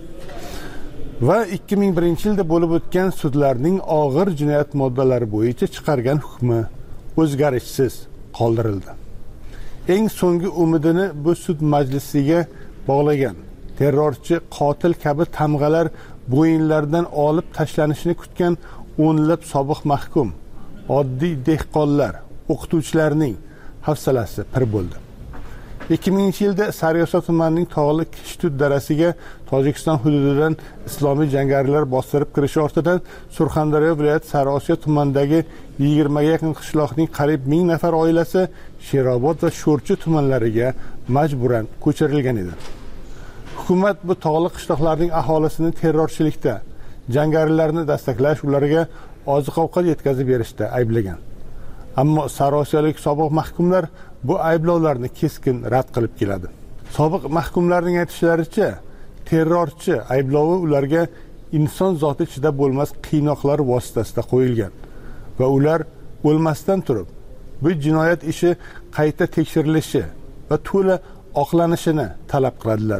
2001-yilda bo'lib o'tgan sudlarning og'ir jinoyat moddalari bo'yicha chiqargan hukmi o'zgarishsiz qoldirildi. Eng so'nggi umidini bu sud majlisiga bog'lagan terrorchi, qotil kabi tamg'alar bo'yinlaridan olib tashlanishini kutgan o'nlab sobiq mahkum, oddiy dehqonlar, o'qituvchilarning hafsalasi pir bo'ldi. 2000-yilda Sariyosha tumanining tog'li Kishtut darasiga Tojikiston hududidan islomiy jangarilar bostirib kirishi ortidan Surxondaryo viloyati Sariosiyo tumanidagi 20 ga yaqin qishloqning qariyb 1000 nafar oilasi Sherobod va Sho'rchi tumanlariga majburan ko'chirilgan edi. Hukumat bu tog'li qishloqlarning aholisini terrorchilikda, jangarilarni dastaklash, ularga oziq-ovqat yetkazib berishda ayblagan. Ammo Sariosiyolik sobiq mahkumlar bu ayblovlarni keskin rad qilib keladi. Sobiq mahkumlarning aytishlaricha, terrorchi ayblovi ularga inson zoti ichida bo'lmas qiynoqlar vositasida qo'yilgan va ular o'lmasdan turib bu jinoyat ishi qayta tekshirilishi va to'la oqlanishini talab qiladilar.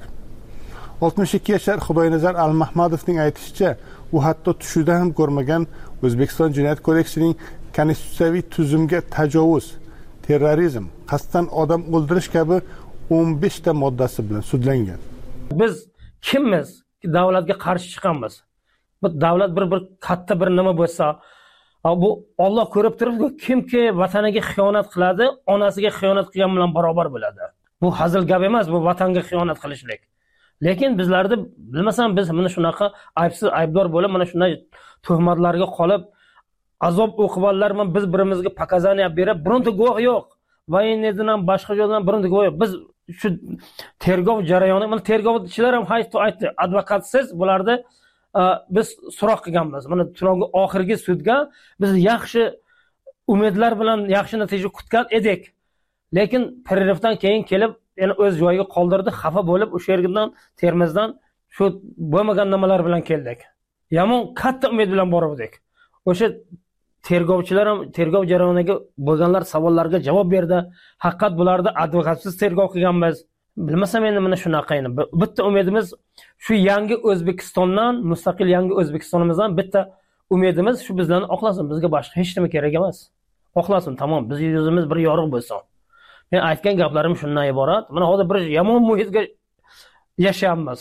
62 yashar Xudoynazar Almahmadovning aytishicha, u hatto tushida ham ko'rmagan O'zbekiston Jinoyat kodeksining konstitutsiyaviy tuzumga tajovuz, terrorizm, qasddan odam o'ldirish kabi 15 ta moddasi bilan sudlangan. Biz kimmiz? Davlatga qarshi chiqamiz. Bu davlat bir katta bir nima bo'lsa, bu Alloh ko'rib turibdi, kimki vataniga xiyonat qiladi, onasiga xiyonat qilgan bilan barobar bo'ladi. Bu hazil gap emas, bu vatanga xiyonat qilishlik. Lekin bizlarda bilmasam biz mana shunaqa aybsiz aybdor bo'lib, mana shunday tuhmatlarga qolib azob uqubatlar bilan biz birimizga pokazaniya berib, bironta guvoh yo'q. Voyinnedan ham boshqa joydan bironta guvoh yo'q. Biz shu tergov jarayoni, mana tergovchilar ham aytdi, advokatsiz bularni biz so'roq qilganmiz. Mana turovga oxirgi sudga biz yaxshi umidlar bilan yaxshi natija kutgan edik. Lekin pererivdan keyin kelib yana o'z joyiga qoldirdi, xafa bo'lib o'sha yerdan Termizdan shu bo'lmagan nimalar bilan keldik. Yomon katta umid bilan bordik. O'sha tergovchilar ham tergov jarayoniga bo'lganlar savollarga javob berdi. Haqiqat bularda advokatsiz tergov qilganmiz. Bilmasam endi mana shunaqa endi. Bitta umidimiz shu yangi O'zbekistondan, mustaqil yangi O'zbekistonimizdan bitta umidimiz shu bizlarni oqlasin. Bizga boshqa hech nima kerak emas. Oqlasin, tamom. Biz yuzimiz bir yorug' bo'lsin. Men aytgan gaplarim shundan iborat. Mana hozir bir yomon muhitga yashayapmiz.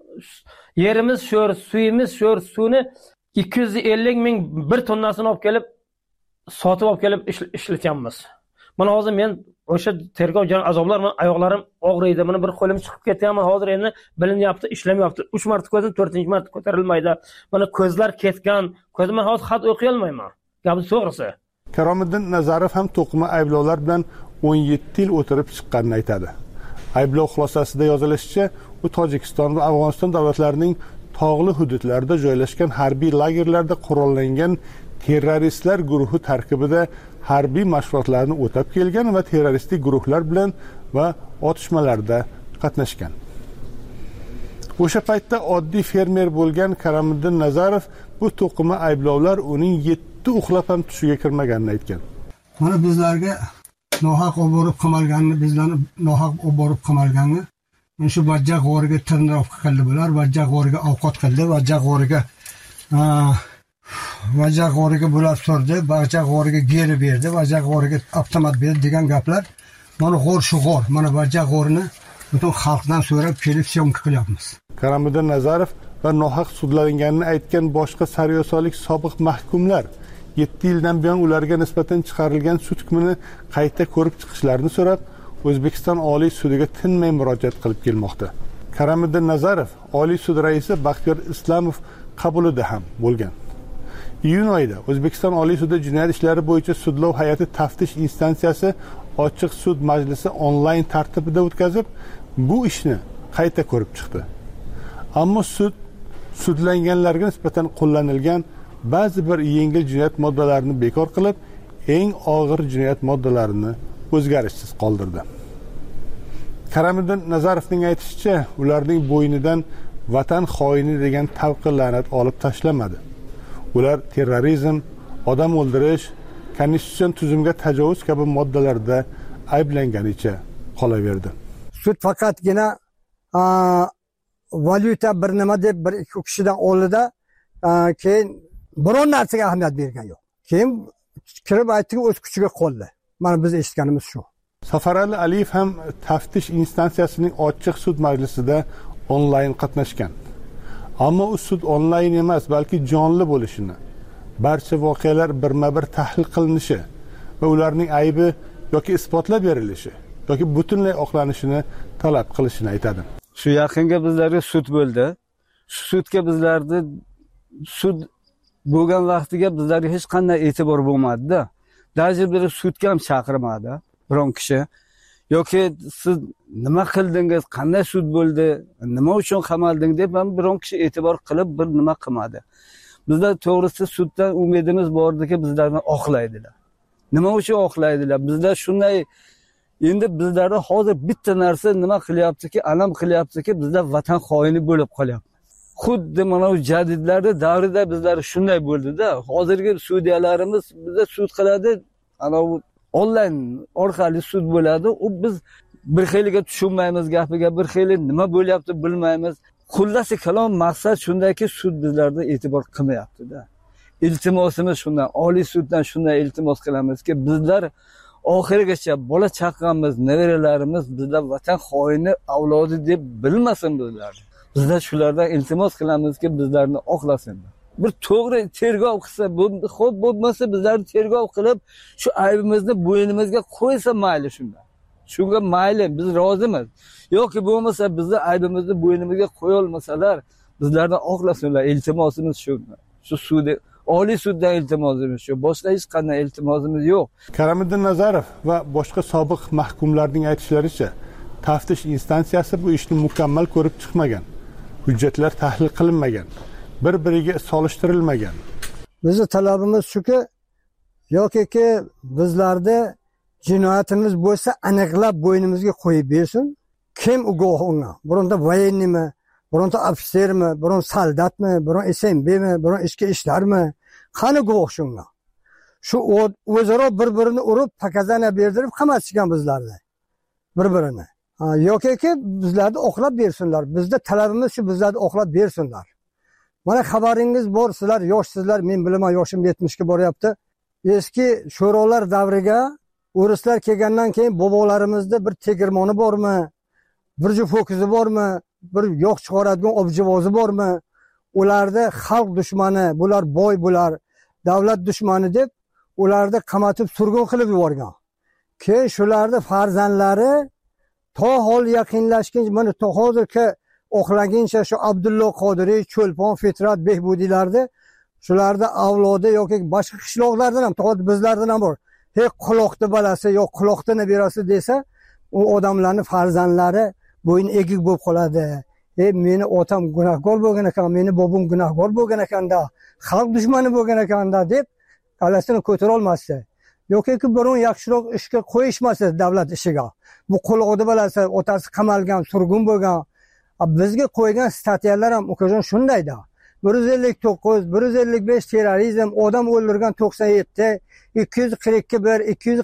Yerimiz sho'r, suyimiz sho'r, suvni 250 ming 1 tonnasini olib kelib sotib olib kelib ishlatyapmiz. Mana hozir men o'sha tergov jarayoni azoblar bilan oyoqlarim og'riydi. Mana bir qo'lim chiqib ketyapman. Hozir endi bilinyapti, ishlamayapti. 3 marta ko'zim 4-marta ko'tarilmaydi. Mana ko'zlar ketgan. Ko'zimdan hozir xat o'qiy olmayman. Gapi to'g'risi. Karomiddin Nazarov ham to'qima ayblovlar bilan 17 yil o'tirib chiqqanini aytadi. Ayblov xulosasida yozilishicha, u Tojikiston va Afg'oniston davlatlarining tog'li hududlarida joylashgan harbiy lagerlarda qurollangan terroristlar guruhi tarkibida harbiy mashg'ulotlarni o'tab kelgan va terroristik guruhlar bilan va otishmalarda qatnashgan. O'sha paytda oddiy fermer bo'lgan Karomiddin Nazarov bu to'qima ayblovlar uning 7 uxlab ham tushiga kirmaganini aytgan. Mana bizlarga nohaq olib borib qamalganini, bizlarni nohaq olib borib qamalganini, shu Vajja g'origa tirnoq qildi bular, Vajja g'origa ovqat qildi, Vajja g'origa vajaq g'origa bo'lab turdi, vajaq g'origa geri berdi, vajaq g'origa avtomat berdi degan gaplar. Mana g'or shu g'or, mana vajaq g'orini butun xalqdan so'rab kelib syomka qilyapmiz. Karomiddin Nazarov va nohaq sudlanganini aytgan boshqa saryosolik sobiq mahkumlar 7 yildan buyon ularga nisbatan chiqarilgan sud hukmini qayta ko'rib chiqishlarini so'rab, O'zbekiston Oliy sudiga tinmay murojaat qilib kelmoqda. Karomiddin Nazarov Oliy sud raisi Baxtiyor Islomov qabulida ham bo'lgan. Iyun oyida O'zbekiston Oliy sudi jinoyat ishlari bo'yicha sudlov hay'ati taftish instansiyasi ochiq sud majlisi onlayn tartibida o'tkazib, bu ishni qayta ko'rib chiqdi. Ammo sudlanganlarga nisbatan qo'llanilgan ba'zi bir yengil jinoyat moddalarini bekor qilib, eng og'ir jinoyat moddalarini o'zgarishsiz qoldirdi. Karomiddin Nazarovning aytishicha, ularning bo'ynidan vatan xoini degan tavqi la'nat olib tashlamadi. Ular terrorizm, odam o'ldirish, konstitutsion tuzumga tajovuz kabi moddalarda ayblanganicha qolaverdi. Sud faqatgina valyuta bir nima deb bir ikki kishidan oldida keyin biron narsaga ahamiyat bergan yo'q. Keyin kirib aytdiki, o'z kuchiga qoldi. Mana biz eshitganimiz shu. Safarali Aliyev ham taftish instansiyasining ochiq sud majlisida onlayn qatnashgan. Ammo u sud onlayn emas, balki jonli bo'lishini, barcha voqealar birma-bir tahlil qilinishi va ularning aybi yoki isbotlab berilishi yoki butunlay oqlanishini talab qilishini aytadi. Shu yaqinga bizlarga sud bo'ldi. Shu sudga bizlarni sud bo'lgan vaqtiga bizlarga hech qanday e'tibor bo'lmadi-da. Даже bir sudga ham chaqirmadi biron kishi. Yoki siz nima qildingiz, qanday sud bo'ldi, nima uchun qamalding deb ham biron kishi e'tibor qilib bir nima qilmadi. Bizlar to'g'risi suddan umidimiz bordiki, bizlarni oqlaydilar. Nima uchun oqlaydilar? Bizlar shunday endi bizlarda hozir bitta narsa nima qilyaptiki, alam qilyaptiki, bizlar vatan xoini bo'lib qolyapmiz. Xuddi mana bu jadidlarning davrida bizlar shunday bo'ldi-da. Hozirgi sudyalarimiz bizda sud qiladi, ana bu onlayn orqali sud bo'ladi. U biz bir xiliga tushunmaymiz gapiga, bir xili nima bo'lyapti bilmaymiz. Xullasi kalom maqsad shundayki, sud bizlarda e'tibor qilmayapti-da. Iltimosimiz shundan, Oliy suddan shunday iltimos qilamizki, bizlar oxirigacha bola chaqamiz, nevaralarimiz bizlar vatan xoini avlodi deb bilmasin bizlar. Bizlar shulardan iltimos qilamizki, bizlarni oqlasin. Bir to'g'ri tergov qilsa, xo'p bo'lmasa bizlarni tergov qilib, shu aybimizni bo'ynimizga qo'ysa mayli shundan. Shunga mayli, biz rozimiz. Yoki bo'lmasa bizni aybimizni bo'ynimizga qo'ya olmasalar, bizlarni oqlasinlar. Iltimosimiz shu. Shu sudi Oliy suddan iltimosimiz shu. Boshqa hech qanday iltimosimiz yo'q. Karomiddin Nazarov va boshqa sobiq mahkumlarning aytishlaricha, taftish instansiyasi bu ishni mukammal ko'rib chiqmagan. Hujjatlar tahlil qilinmagan, bir-biriga solishtirilmagan. Bizning talabimiz shuki, yoki bizlarda jinoyatimiz bo'lsa, aniqlab bo'ynimizga qo'yib bersin. Kim guvoh unga? Bironta voyennimi, bironta ofitsermi, biron soldatmi, biron SMBmi, biron ichki ishlarmi? Qani guvoh shunga? Shu o'zaro bir-birini urib, pakazana berdirib qamatishgan bizlarni. Bir-birini. Yoki bizlarni oqlab bersinlar. Bizda talabimiz shu, bizlarni oqlab bersinlar. Mana xabaringiz bor, sizlar yoshsizlar, men bilaman, yoshim 70 ga boryapti. Eski sho'rolar davriga o'rislar kelgandan keyin bobolarimizda bir tegirmoni bormi? Bir juft ho'kizi bormi? Bir yo'q chiqaradigan objivozi bormi? Ularda xalq dushmani, bular boy, bular davlat dushmani deb ularni qamatib surgun qilib yuborgan. Keyin shularni farzandlari to hol yaqinlashgan, mana to hozirgi oqlaguncha shu Abdulloh Qodiriy, Cho'lpon, Fitrat, Behbudiylarni shularda avlodi yoki boshqa qishloqlardan ham, to'g'ri bizlardan ham bor. Quloqni balasi yo'q, quloqni nabirasi desa, u odamlarning farzandlari bo'yin egik bo'lib qoladi. Meni otam gunohkor bo'lgan ekan, meni bobom gunohkor bo'lgan ekanda, xalq dushmani bo'lgan ekanda deb kalasini ko'tara olmasdi. Yoki biron yaxshiroq ishga qo'yishmasa davlat ishiga. Bu quloqni balasi, otasi qamalgan, surgun bo'lgan. Bizga qo'ygan statyalar ham o'qishon shundayda. 159, 155 terrorizm, odam o'ldirgan 97, 242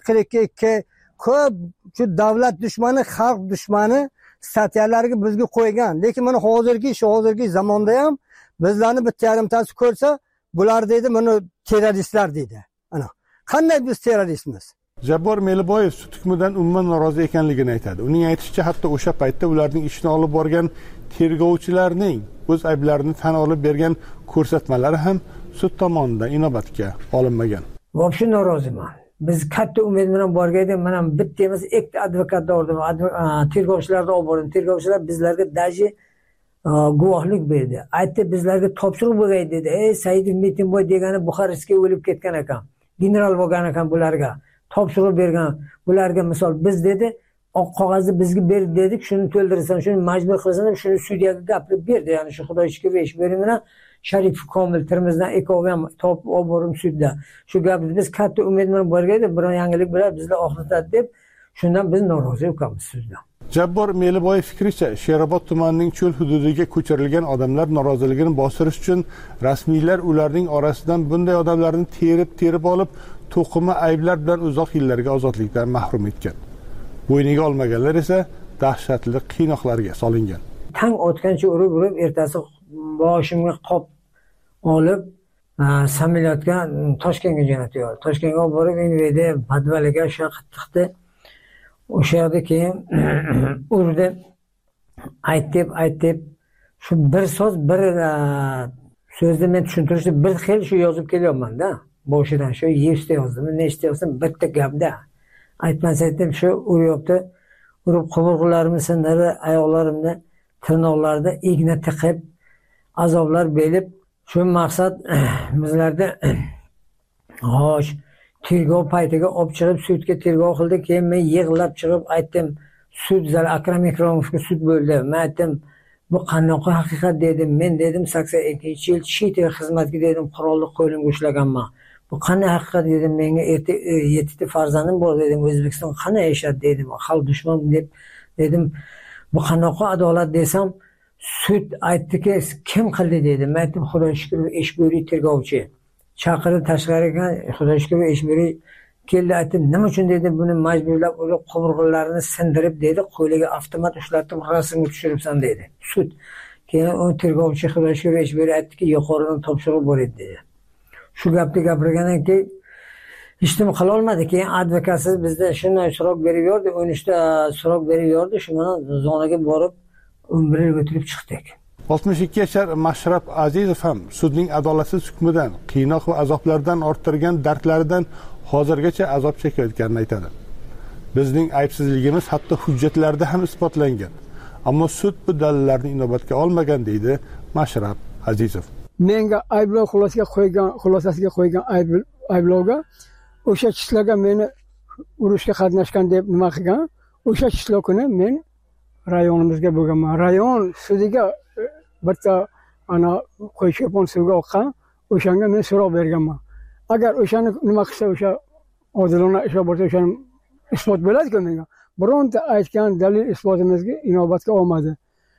242 ko'p shu davlat dushmani, xalq dushmani statyalariga bizga qo'ygan. Lekin mana hozirgi zamonda ham bizlarni bitta yarimtasi ko'rsa, bular deydi buni terroristlar deydi. Ana qanday biz terroristmiz? Jabbor Meliboyev sud hukmidan umuman norozi ekanligini aytadi. Uning aytishicha, hatto o'sha paytda ularning ishini olib borgan tergovchilarning o'z ayblarini tan olib bergan ko'rsatmalari ham sud tomonidan inobatga olinmagan. Вообще noroziman. Biz katta umid bilan borgan edik. Mana bitta emas, ikkita advokatni oldim, tergovchilarni olib bordim. Tergovchilar bizlarga daji guvohlik berdi. Aytdi, bizlarga topshiriq bo'lgan dedi. Saidov Metinboy degani Buxarestga o'lib ketgan ekan. General bo'lgan ekan bularga. Topshiriq bergan. Bularga misol biz dedi, oq qog'ozni bizga ber dedik, shuni to'ldirsan, shuni majbur qilsan, shuni sudyaga gapirib berdi. Ya'ni shu Xudo ishga ish bering bilan Sharif Komil Termizdan ikkovi ham topib olib borim sudda. Shu gapni biz katta umid bilan borgan edik, bir yangilik bilan bizlar oxlatadi deb, shundan biz norozi ekanmiz sudda. Jabbor Meliboyev fikricha, Sherobod tumanining cho'l hududiga ko'chirilgan odamlar noroziligini bostirish uchun rasmiylar ularning orasidan bunday odamlarni terib olib, to'qima ayblar bilan uzoq yillarga ozodlikdan mahrum etgan. Bo'yniga olmaganlar esa dahshatli qiynoqlarga solingan. Tang otgancha urib, ertasi boshimga qop olib, samolyotga Toshkentga jo'natyapti. Toshkentga olib borib, Enveda Padvaliga o'sha qattiqdi. O'sha yerda keyin urdi, aytib, shu bir so'z, bir so'zni men tushuntirishni bir xil shu yozib kelyapman-da. Boshidan shu yevsta yozdim, nechta yozdim, bitta gapda. Aytmasaydim shu uryapti, urib qo'ng'irlarimni sindirdi, oyoqlarimni, tirnoqlarida igna tiqib, azoblar berib, shu maqsad bizlarda xo'sh tergov paytiga olib chiqib sudga tergov qildi. Keyin men yig'lab chiqib aytdim, sud zali Akram Ikromovga sud bo'ldi. Men aytdim, bu qanaqa haqiqat dedim. Men dedim 82-yil Chitiga xizmatga dedim, qurolli qo'limga ushlaganman. Bu qanday haqiqat dedim, menga 7 farzandim bor dedim, O'zbekiston qanday yashadi dedim, xalq dushman deb dedim. Bu qanaqa adolat desam, sud aytdiki, kim qildi dedi. Men aytdim, Xudo shukr, Eshburiy tergovchi. Chaqirib tashqariga Xudo shukr Eshburiy keldi, aytdim, nima uchun dedi, buni majburlab urib qovurg'alarini sindirib dedi, qo'liga avtomat ushlatib, rasmga tushiribsan dedi. Sud. Keyin u tergovchi Xudo shukr Eshburiy aytdiki, yuqoridan topshiriq bor edi dedi. Shu gapni gapirgandan keyin hech nima qila olmadi. Keyin advokatsiz bizda shunday so'roq berib yordi, 13 ta so'roq berib yordi. Shu bilan zonaga borib 11 yil o'tirib chiqdik. 62 yashar Mashrab Azizov ham sudning adolatsiz hukmidan, qiynoq va azoblardan orttirgan dardlaridan hozirgacha azob chekayotganini aytadi. Bizning aybsizligimiz hatto hujjatlarda ham isbotlangan. Ammo sud bu dalillarni inobatga olmagan deydi Mashrab Azizov. Menga ayblov xulosasiga qo'ygan ayblovga o'sha kishilarga meni urushga qatnashgan deb nima qilgan, o'sha kishilar kuni men rayonimizga bo'lganman. Rayon sudiga bitta ana qo'yshepon suvga oqqan, o'shanga men so'roq berganman. Agar o'shani nima qilsa, o'sha odilona ish bo'lsa, o'shani isbot bo'ladi-ku menga. Bironta aytgan dalil isbotimizga inobatga olmadi.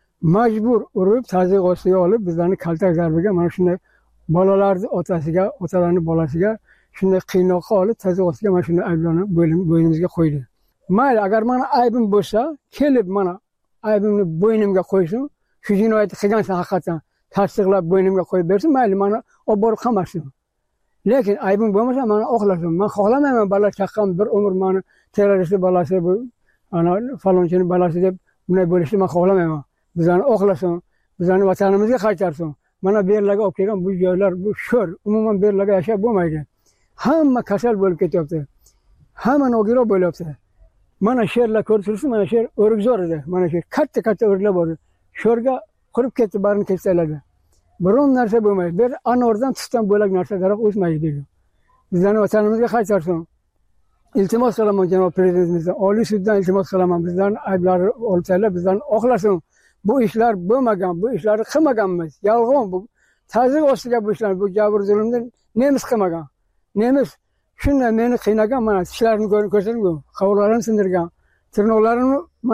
Majbur urib, tazyiq ostiga olib, bizlarni kaltak zarbiga, mana shunday bolalarni otasiga, otalarning bolasiga shunday qiynoqqa olib, tazyiq ostiga mana shunday ayblarni bo'ynimizga qo'ydi. Mayli, agar mana aybim bo'lsa, kelib mana aybimni bo'ynimga qo'ysin, shu jinoyatni qilgansan haqiqatan tasdiqlab bo'ynimga qo'yib bersin, mayli, mana olib borib qamasin. Lekin aybim bo'lmasa, mana oqlasin. Men xohlamayman bola chaqqan bir umr meni terrorist bolasi bu, ana falonchining bolasi deb bunday bo'lishni men xohlamayman. Bizlarni oqlasin, bizlarni vatanimizga qaytarsin. Mana bu yerlarga olib kelgan bu joylar, bu sho'r, umuman bu yerlarga yashab bo'lmaydi. Hamma kasal bo'lib ketyapti. Hamma nogiron bo'lyapti. Mana sherlar ko'rsiz, mana sher o'rikzor edi. Mana sher katta o'riklar bor. Sho'rga qurib ketdi, barini kessalardi. Biron narsa bo'lmaydi. Bir anordan tushgan bo'lak narsa daraxt o'smaydi dedi. Bizlarni vatanimizga qaytarsin. Iltimos qilaman janob prezidentimizdan, Oliy suddan iltimos qilaman. Bizlarni ayblari olib tashlab, bizlarni oqlasin. Bu ishlar bo'lmagan, bu ishlarni qilmaganmiz. Yolg'on bu. Tazyiq ostiga bu ishlar, bu jabr zulmni nemis qilmagan. Nemis shunday meni qiynagan, mana tishlarini ko'rsating-ku, qovurlarini sindirgan, tirnoqlarini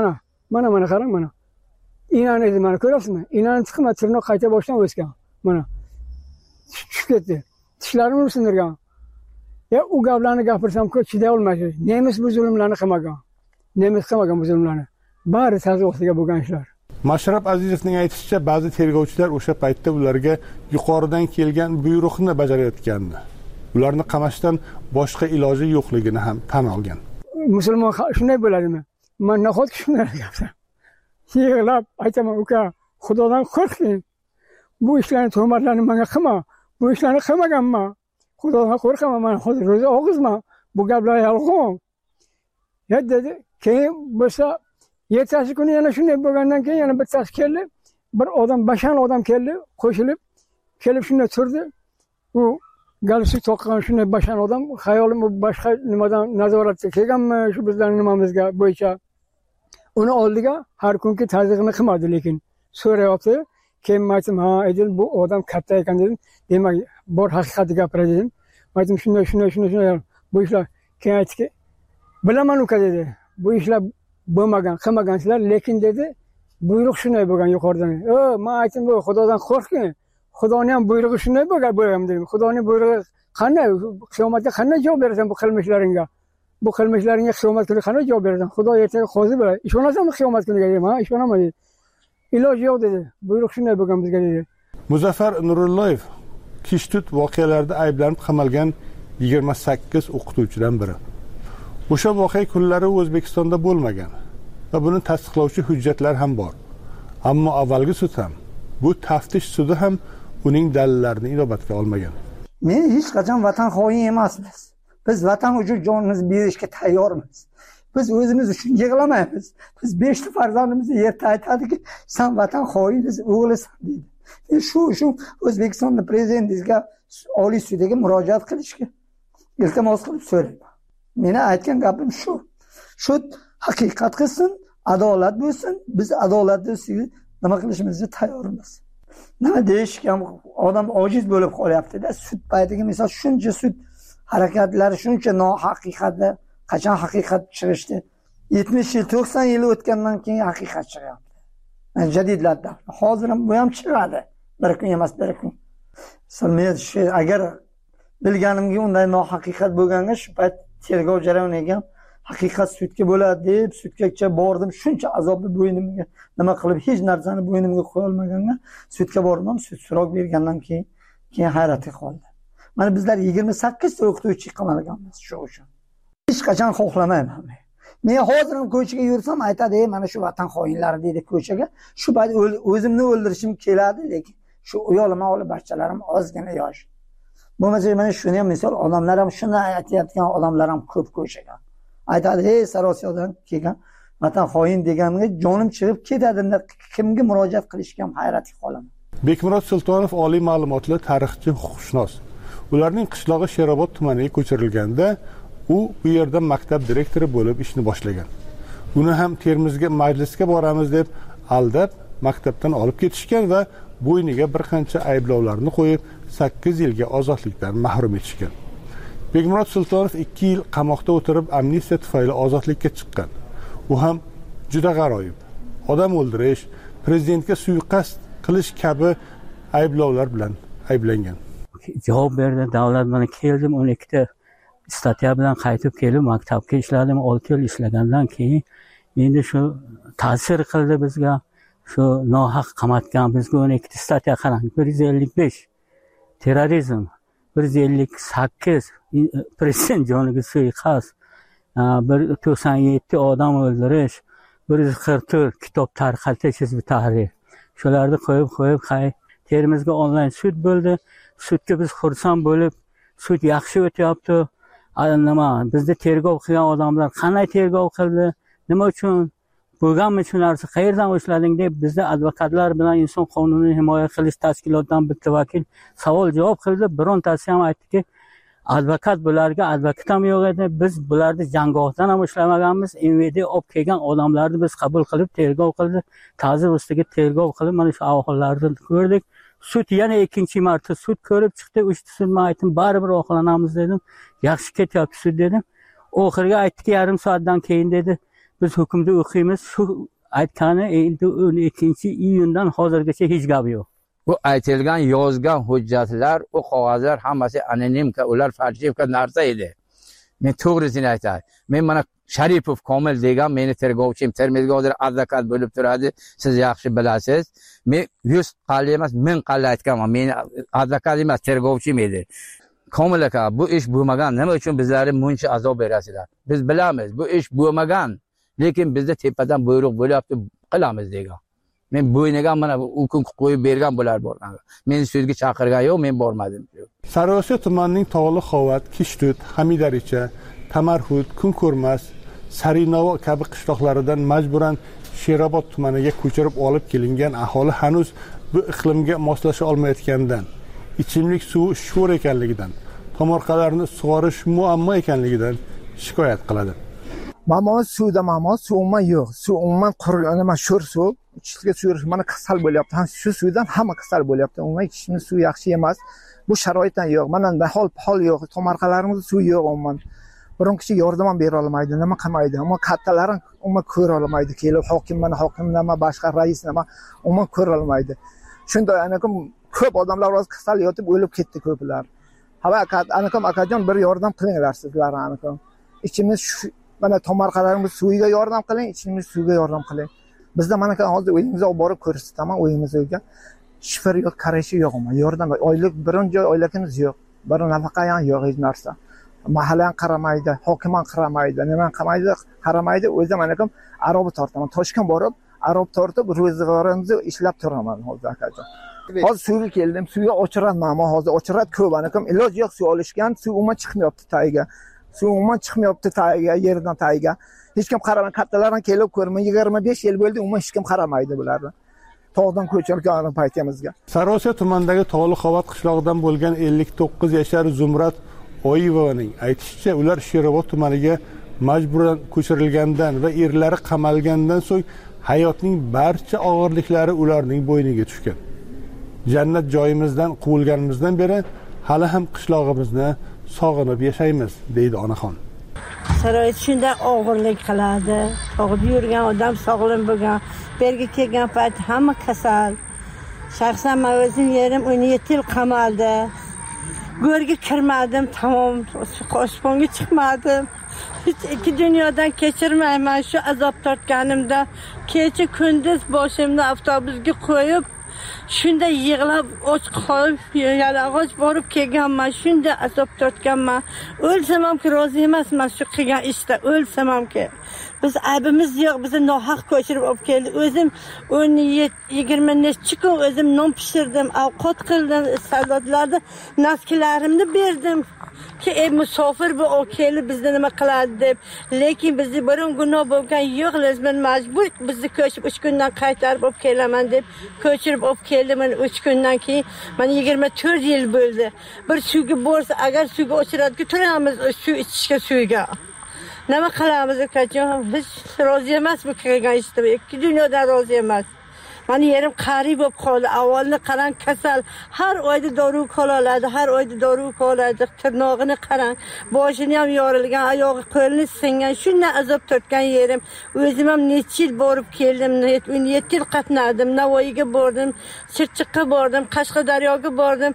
mana qarang mana. Inani edi, mana ko'rasizmi? Inani chiqma, tirnoq qayta boshdan o'sgan. Mana tushib ketdi. Tishlarini sindirgan. U gaplarni gapirsam-ku, chiday olmaysiz. Nemis bu zulmlarni qilmagan. Nemis qilmagan bu zulmlarni. Bari tazyiq ostiga bo'lgan ishlar. Mashrab Azizovning aytishicha, ba'zi tergovchilar o'sha paytda ularga yuqoridan kelgan buyruqni bajarayotganini, ularni qamashdan boshqa iloji yo'qligini ham tan olgan. Musulmon shunday bo'ladimi? Men nahotki shunday gapsam. Yig'lab aytaman, uka, Xudodan qo'rqing. Bu ishlarni tuhmatlarni menga qilma. Bu ishlarni qilmaganman. Xudodan qo'rqaman, men hozir o'zi og'izman. Bu gaplar yolg'on. Ya dedi, keyin bo'lsa ertasi kuni yana shunday bo'lgandan keyin yana bittasi keldi. Bir odam, bashan odam keldi, qo'shilib kelib shunday turdi. U galstuk toqqan shunday bashan odam, xayolim u boshqa nimadan nazoratga kelganmi, shu bizlarning nimamizga bo'yicha. Uni oldiga har kunki tazyiqni qilmadi, lekin so'rayapti. Keyin aytdim, ha, Edil bu odam katta ekan dedim. Demak, bor haqiqatni gapiradi dedim. Aytdim, shunday. Bu ishlar keyin aytdiki, bilaman uka dedi. Bu ishlar bo'lmagan, qilmagansizlar, lekin dedi, buyruq shunday bo'lgan yuqoridan. Men aytdim, bu Xudodan qo'rqing. Xudoning ham buyrug'i shunday bo'lgan dedim. Xudoning buyrug'i qanday? Qiyomatga qanday javob berasan bu qilmishlaringga? Bu qilmishlaringga qiyomat kuni qanday javob berasan? Xudo ertaga qozi bo'ladi. Ishonasanmi qiyomat kuniga dedim, ha? Ishonaman dedi. Iloji yo'q dedi. Buyruq shunday bo'lgan bizga dedi. Muzaffar Nurulloyev Kishtut voqealarida ayblanib qamalgan 28 o'qituvchidan biri. O'sha voqea kunlari O'zbekistonda bo'lmagan va buni tasdiqlovchi hujjatlar ham bor. Ammo avvalgi sud ham, bu taftish sudi ham uning dalillarini inobatga olmagan. Men hech qachon vatan xoin emasmiz. Biz vatan uchun jonimizni berishga tayyormiz. Biz o'zimiz uchun yig'lamaymiz. Biz 5 ta farzandimizni yerda aytadiki, sen vatan xoiniz, o'g'lisan deydi. Shu uchun O'zbekistonda prezidentimizga Oliy sudga murojaat qilishga iltimos qilib so'rayman. Meni aytgan gapim shu. Sud haqiqat qilsin, adolat bo'lsin. Biz adolatni ustiga nima qilishimizga tayyormiz. Nima deyishga odam ojiz bo'lib qolyapti-da. Sud paytiga misol shuncha sud harakatlari shuncha nohaqiqatlar, qachon haqiqat chiqishdi? 70 yil, 90 yil o'tgandan keyin haqiqat chiqyapti. Jadidlarda. Hozir ham bu ham chiqadi. Bir kun emas, bir kun. Men agar bilganimga unday nohaqiqat bo'lganda shu payt tergov jarayoniga haqiqat sudga bo'ladi deb sudgacha bordim. Shuncha azobni bo'ynimga nima qilib hech narsani bo'ynimga qo'ya olmaganda sudga bordim. Sud so'roq bergandan keyin hayratga qoldi. Mana bizlar 28 ta o'qituvchi qamalganmiz shu uchun. Hech qachon xohlamayman. Men hozir ham ko'chaga yursam aytadi, mana shu vatan xoinlari deydi ko'chaga. Shu payt o'zimni o'ldirishim keladi, lekin shu uyolima olib barchalarim ozgina yosh. Bo'lmasa mana shuni ham misol odamlar ham shuni aytayotgan odamlar ham ko'p ko'chaga. Aytadi, "Ey Sarosiyodan kelgan vatan xoin deganga jonim chiqib ketadi" deb kimga murojaat qilishga ham hayratga qolaman. Bekmurod Sultonov oliy ma'lumotli tarixchi, huquqshunos. Ularning qishlog'i Sherobod tumaniga ko'chirilganda u bu yerda maktab direktori bo'lib ishni boshlagan. Uni ham Termizga majlisga boramiz deb aldab maktabdan olib ketishgan va bo'yniga bir qancha ayblovlarni qo'yib 8 yilga ozodlikdan mahrum etishgan. Bekmurod Sultonov 2 yil qamoqda o'tirib amnistiya tufayli ozodlikka chiqqan. U ham juda g'aroyib. Odam o'ldirish, prezidentga suiqasd qilish kabi ayblovlar bilan ayblangan. Javob berdi, davlat bilan keldim, 12 ta statya bilan qaytib kelib maktabga ishladim. 6 yil ishlagandan keyin endi shu ta'sir qildi bizga. Shu nohaq qamatgan bizga 12 ta statya qarang. 155 terrorizm, 158 prezident joniga suiqasd, 197 odam o'ldirish, 144 kitob tarqatish, hizb tahrir. Shularni qo'yib Termizga onlayn sud bo'ldi. Sudga biz xursand bo'lib, sud yaxshi o'tyapti. Nima, bizda tergov qilgan odamlar qanday tergov qildi? Nima uchun bo'lganmi shu narsa? Qayerdan boshlading deb bizda advokatlar bilan inson qonunini himoya qilish tashkilotidan bitta vakil savol javob qildi. Birontasi ham aytdiki, advokat bularga advokat ham yo'q edi. Biz bularni jangohdan ham ishlamaganmiz. MVD olib kelgan odamlarni biz qabul qilib tergov qildi. Ta'zir ustiga tergov qilib mana shu ahvollarni ko'rdik. Sud yana 2-chi marta sud ko'rib chiqdi. 3ta sud men aytdim, baribir oqlanamiz dedim. Yaxshi ketyapti sud dedim. Oxirgi aytdiki, yarim soatdan keyin dedi, biz hukmni o'qiymiz. Shu aytgani endi 12-iyundan hozirgacha hech gap yo'q. Bu aytilgan yozgan hujjatlar, u qog'ozlar hammasi anonimka, ular falsifka narsa edi. Men to'g'risini aytay. Men mana Sharipov Komil degan meni tergovchim Termizga hozir advokat bo'lib turadi. Siz yaxshi bilasiz. Men 100 qalla emas, 1000 qalla aytganman. Men advokat emas, tergovchim edi. Komil aka, bu ish bo'lmagan. Nima uchun bizlarga buncha azob berasizlar? Biz bilamiz, bu ish bo'lmagan. Lekin bizda tepadan buyruq bo'lyapti, qilamiz degan. Men bo'yniga mana u kun qo'yib bergan bo'lar borgan. Meni sudga chaqirgan yo'q, men bormadim. Sariosiyo tumanining Tog'li Xovat, Kishtut, Hamidaricha, Tamarhud, Kunko'rmas, Sarinovo kabi qishloqlaridan majburan Sherobod tumaniga ko'chirib olib kelingan aholi hanuz bu iqlimga moslasha olmayotganidan, ichimlik suvi sho'r ekanligidan, tomorqalarni sug'orish muammo ekanligidan shikoyat qiladi. Mamos suvda umuman yo'q. Suv umuman qurgan, nima sho'r suv. Ichishga suv mana kasal bo'lyapti. Ham shu suvdan hamma kasal bo'lyapti. Umuman ichishni suv yaxshi emas. Bu sharoitdan yo'q. Mana hol yo'q. Tomorqalarimizda suv yo'q umuman. Biron kishi yordam ham bera olmaydi, nima qilmaydi. Ammo kattalar umuman ko'ra olmaydi. Kelib hokim nima boshqa rais nima umuman ko'ra olmaydi. Shunday anakim ko'p odamlar o'z kasal yotib o'lib ketdi ko'plar. Hava anakim akajon bir yordam qilinglar sizlar anakim. Ichimiz mana tomorqalarimiz suviga yordam qiling, ichimiz suvga yordam qiling. Bizda mana hozir uyimizga olib borib ko'rsataman, uyimizga shifir yo'q, qarashi yo'q, yordam oylik birinchi oyligimiz yo'q. Bir nafaqa ham yo'q hech narsa. Mahalla ham qaramaydi, hokim ham qaramaydi, nima qaramaydi. O'zim anakim arob tortaman. Toshkent borib, arob tortib ro'zg'orimizni ishlab turaman hozir akajon. Hozir suvga keldim, suvga o'chiratman, ammo hozir o'chirat ko'p anakim iloj yo'q, suv olishgan, suv umuman chiqmayapti tagiga. Suv umuman chiqmayapti tagiga, yerdan tagiga. Hech kim qaramay, kattalar ham kelib ko'rmay, 25 yil bo'ldi, umuman hech kim qaramaydi bularni. Tog'dan ko'chirgan paytimizga. Sariosiyo tumanidagi Tog'li Xovat qishlog'idan bo'lgan 59 yashar Zumrat Oyevovaning aytishicha, ular Sherobod tumaniga majburan ko'chirilgandan va erlari qamalgandan so'ng hayotning barcha og'irliklari ularning bo'yniga tushgan. Jannat joyimizdan quvilganimizdan beri hali ham qishlog'imizni sog'inib yashaymiz, deydi onaxon. Sharoit shunday og'irlik qiladi. Og'ib yurgan odam sog'lim bo'lgan, berga kelgan payt hamma kasal. Shaxsan men o'zim yerim 17 yil qamaldi. Go'rga kirmadim, tamom, qo'shponga chiqmadim. Hech ikki dunyodan kechirmayman shu azob tortganimda. Kecha kunduz boshimni avtobusga qo'yib, shunda yig'lab och qolib, yalang'och borib kelganman, shunda azob tortganman. O'lsam ham rozi emasman shu qilgan ishda, o'lsam ham ki. Biz aybimiz yo'q, bizni nohaq ko'chirib olib keldi. O'zim 20 necha kun o'zim non pishirdim, ovqat qildim, soldatlarga naskilarimni berdim. Ki musofir bu o kelib bizni nima qiladi deb. Lekin bizni biron gunoh bo'lgan yo'q, lezmin majbur bizni ko'chib 3 kundan qaytarib olib kelaman deb ko'chirib olib keldim. 3 kundan keyin men 24 yil bo'ldi. Bir suvga borsa, agar suvga o'chiradiga turamiz, suv ichishga suvga. Nima qilamiz akajon? Biz rozi emas bu qilgan ishda. Ikki dunyodan rozi emas. Mani yerim qarib bo'lib qoldi. Avvalni qarang kasal. Har oyda dori qo'loladi, har oyda dori qo'loladi. Tirnog'ini qarang. Boshini ham yorilgan, oyog'i qo'lini singan. Shunday azob tortgan yerim. O'zim ham necha yil borib keldim. 7 yil qatnadim. Navoiyga bordim, Chirchiqqa bordim, Qashqadaryoga bordim.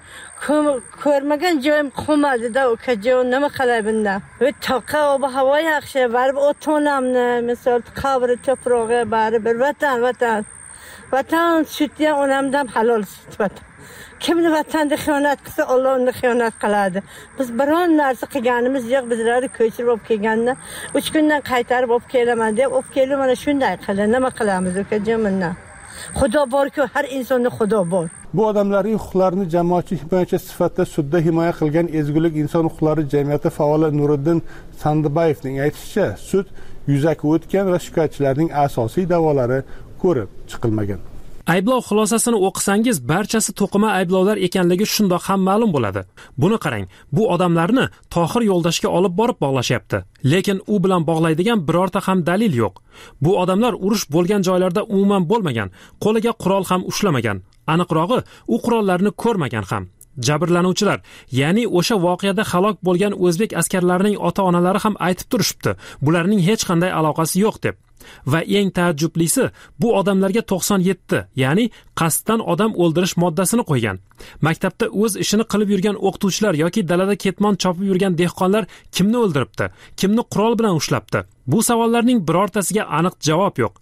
Ko'rmagan joyim qolmadi-da, ukajon, nima qilay bundan? Toqa ob-havo yaxshi, baribir ota-onamni, misol qabri to'prog'i baribir vatan. Vatan sütü onamdan halol süt vatan. Kimni vatanda xiyonat qilsa, Alloh uni xiyonat qiladi. Biz biron narsa qilganimiz yo'q, bizlarni ko'chirib olib kelganda 3 kundan qaytarib olib kelaman deb, olib kelib mana shunday qildi. Nima qilamiz ukajon bundan? Xudo bor-ku, har insonda Xudo bor. Bu odamlarning huquqlarini jamoatchi himoyachi sifatida sudda himoya qilgan Ezgulik inson huquqlari jamiyati faoli Nuriddin Sandibayevning aytishicha, sud yuzaki o'tgan va shikoyatchilarning asosiy da'volari ko'rib chiqilmagan. Ayblov xulosasini o'qisangiz, barchasi to'qima ayblovlar ekanligi shundoq ham ma'lum bo'ladi. Buni qarang, bu odamlarni Tohir Yo'ldashga olib borib bog'lashyapti. Lekin u bilan bog'laydigan birorta ham dalil yo'q. Bu odamlar urush bo'lgan joylarda umuman bo'lmagan, qo'liga qurol ham ushlamagan. Aniqrog'i, u qurollarni ko'rmagan ham. Jabrlanuvchilar, ya'ni o'sha voqeada halok bo'lgan o'zbek askarlarining ota-onalari ham aytib turishibdi. Bularning hech qanday aloqasi yo'q deb. Va eng taajjublisi, bu odamlarga 97, ya'ni qasddan odam o'ldirish moddasini qo'ygan. Maktabda o'z ishini qilib yurgan o'qituvchilar yoki dalada ketmon chopib yurgan dehqonlar kimni o'ldiribdi, kimni qurol bilan ushlabdi? Bu savollarning birortasiga aniq javob yo'q.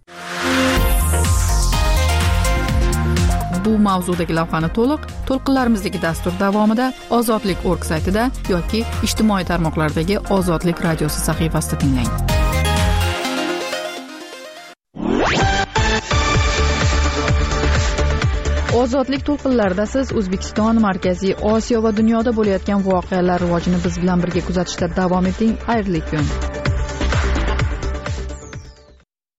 Bu mavzudagi lavhani to'lqinlarimizdagi dastur davomida ozodlik.org saytida yoki ijtimoiy tarmoqlardagi Ozodlik radiosi sahifasida tinglang. Ozodlik to'lqinlarida siz O'zbekiston, Markaziy Osiyo va dunyoda bo'layotgan voqealar rivojini biz bilan birga kuzatishda davom eting. Xayrli kun.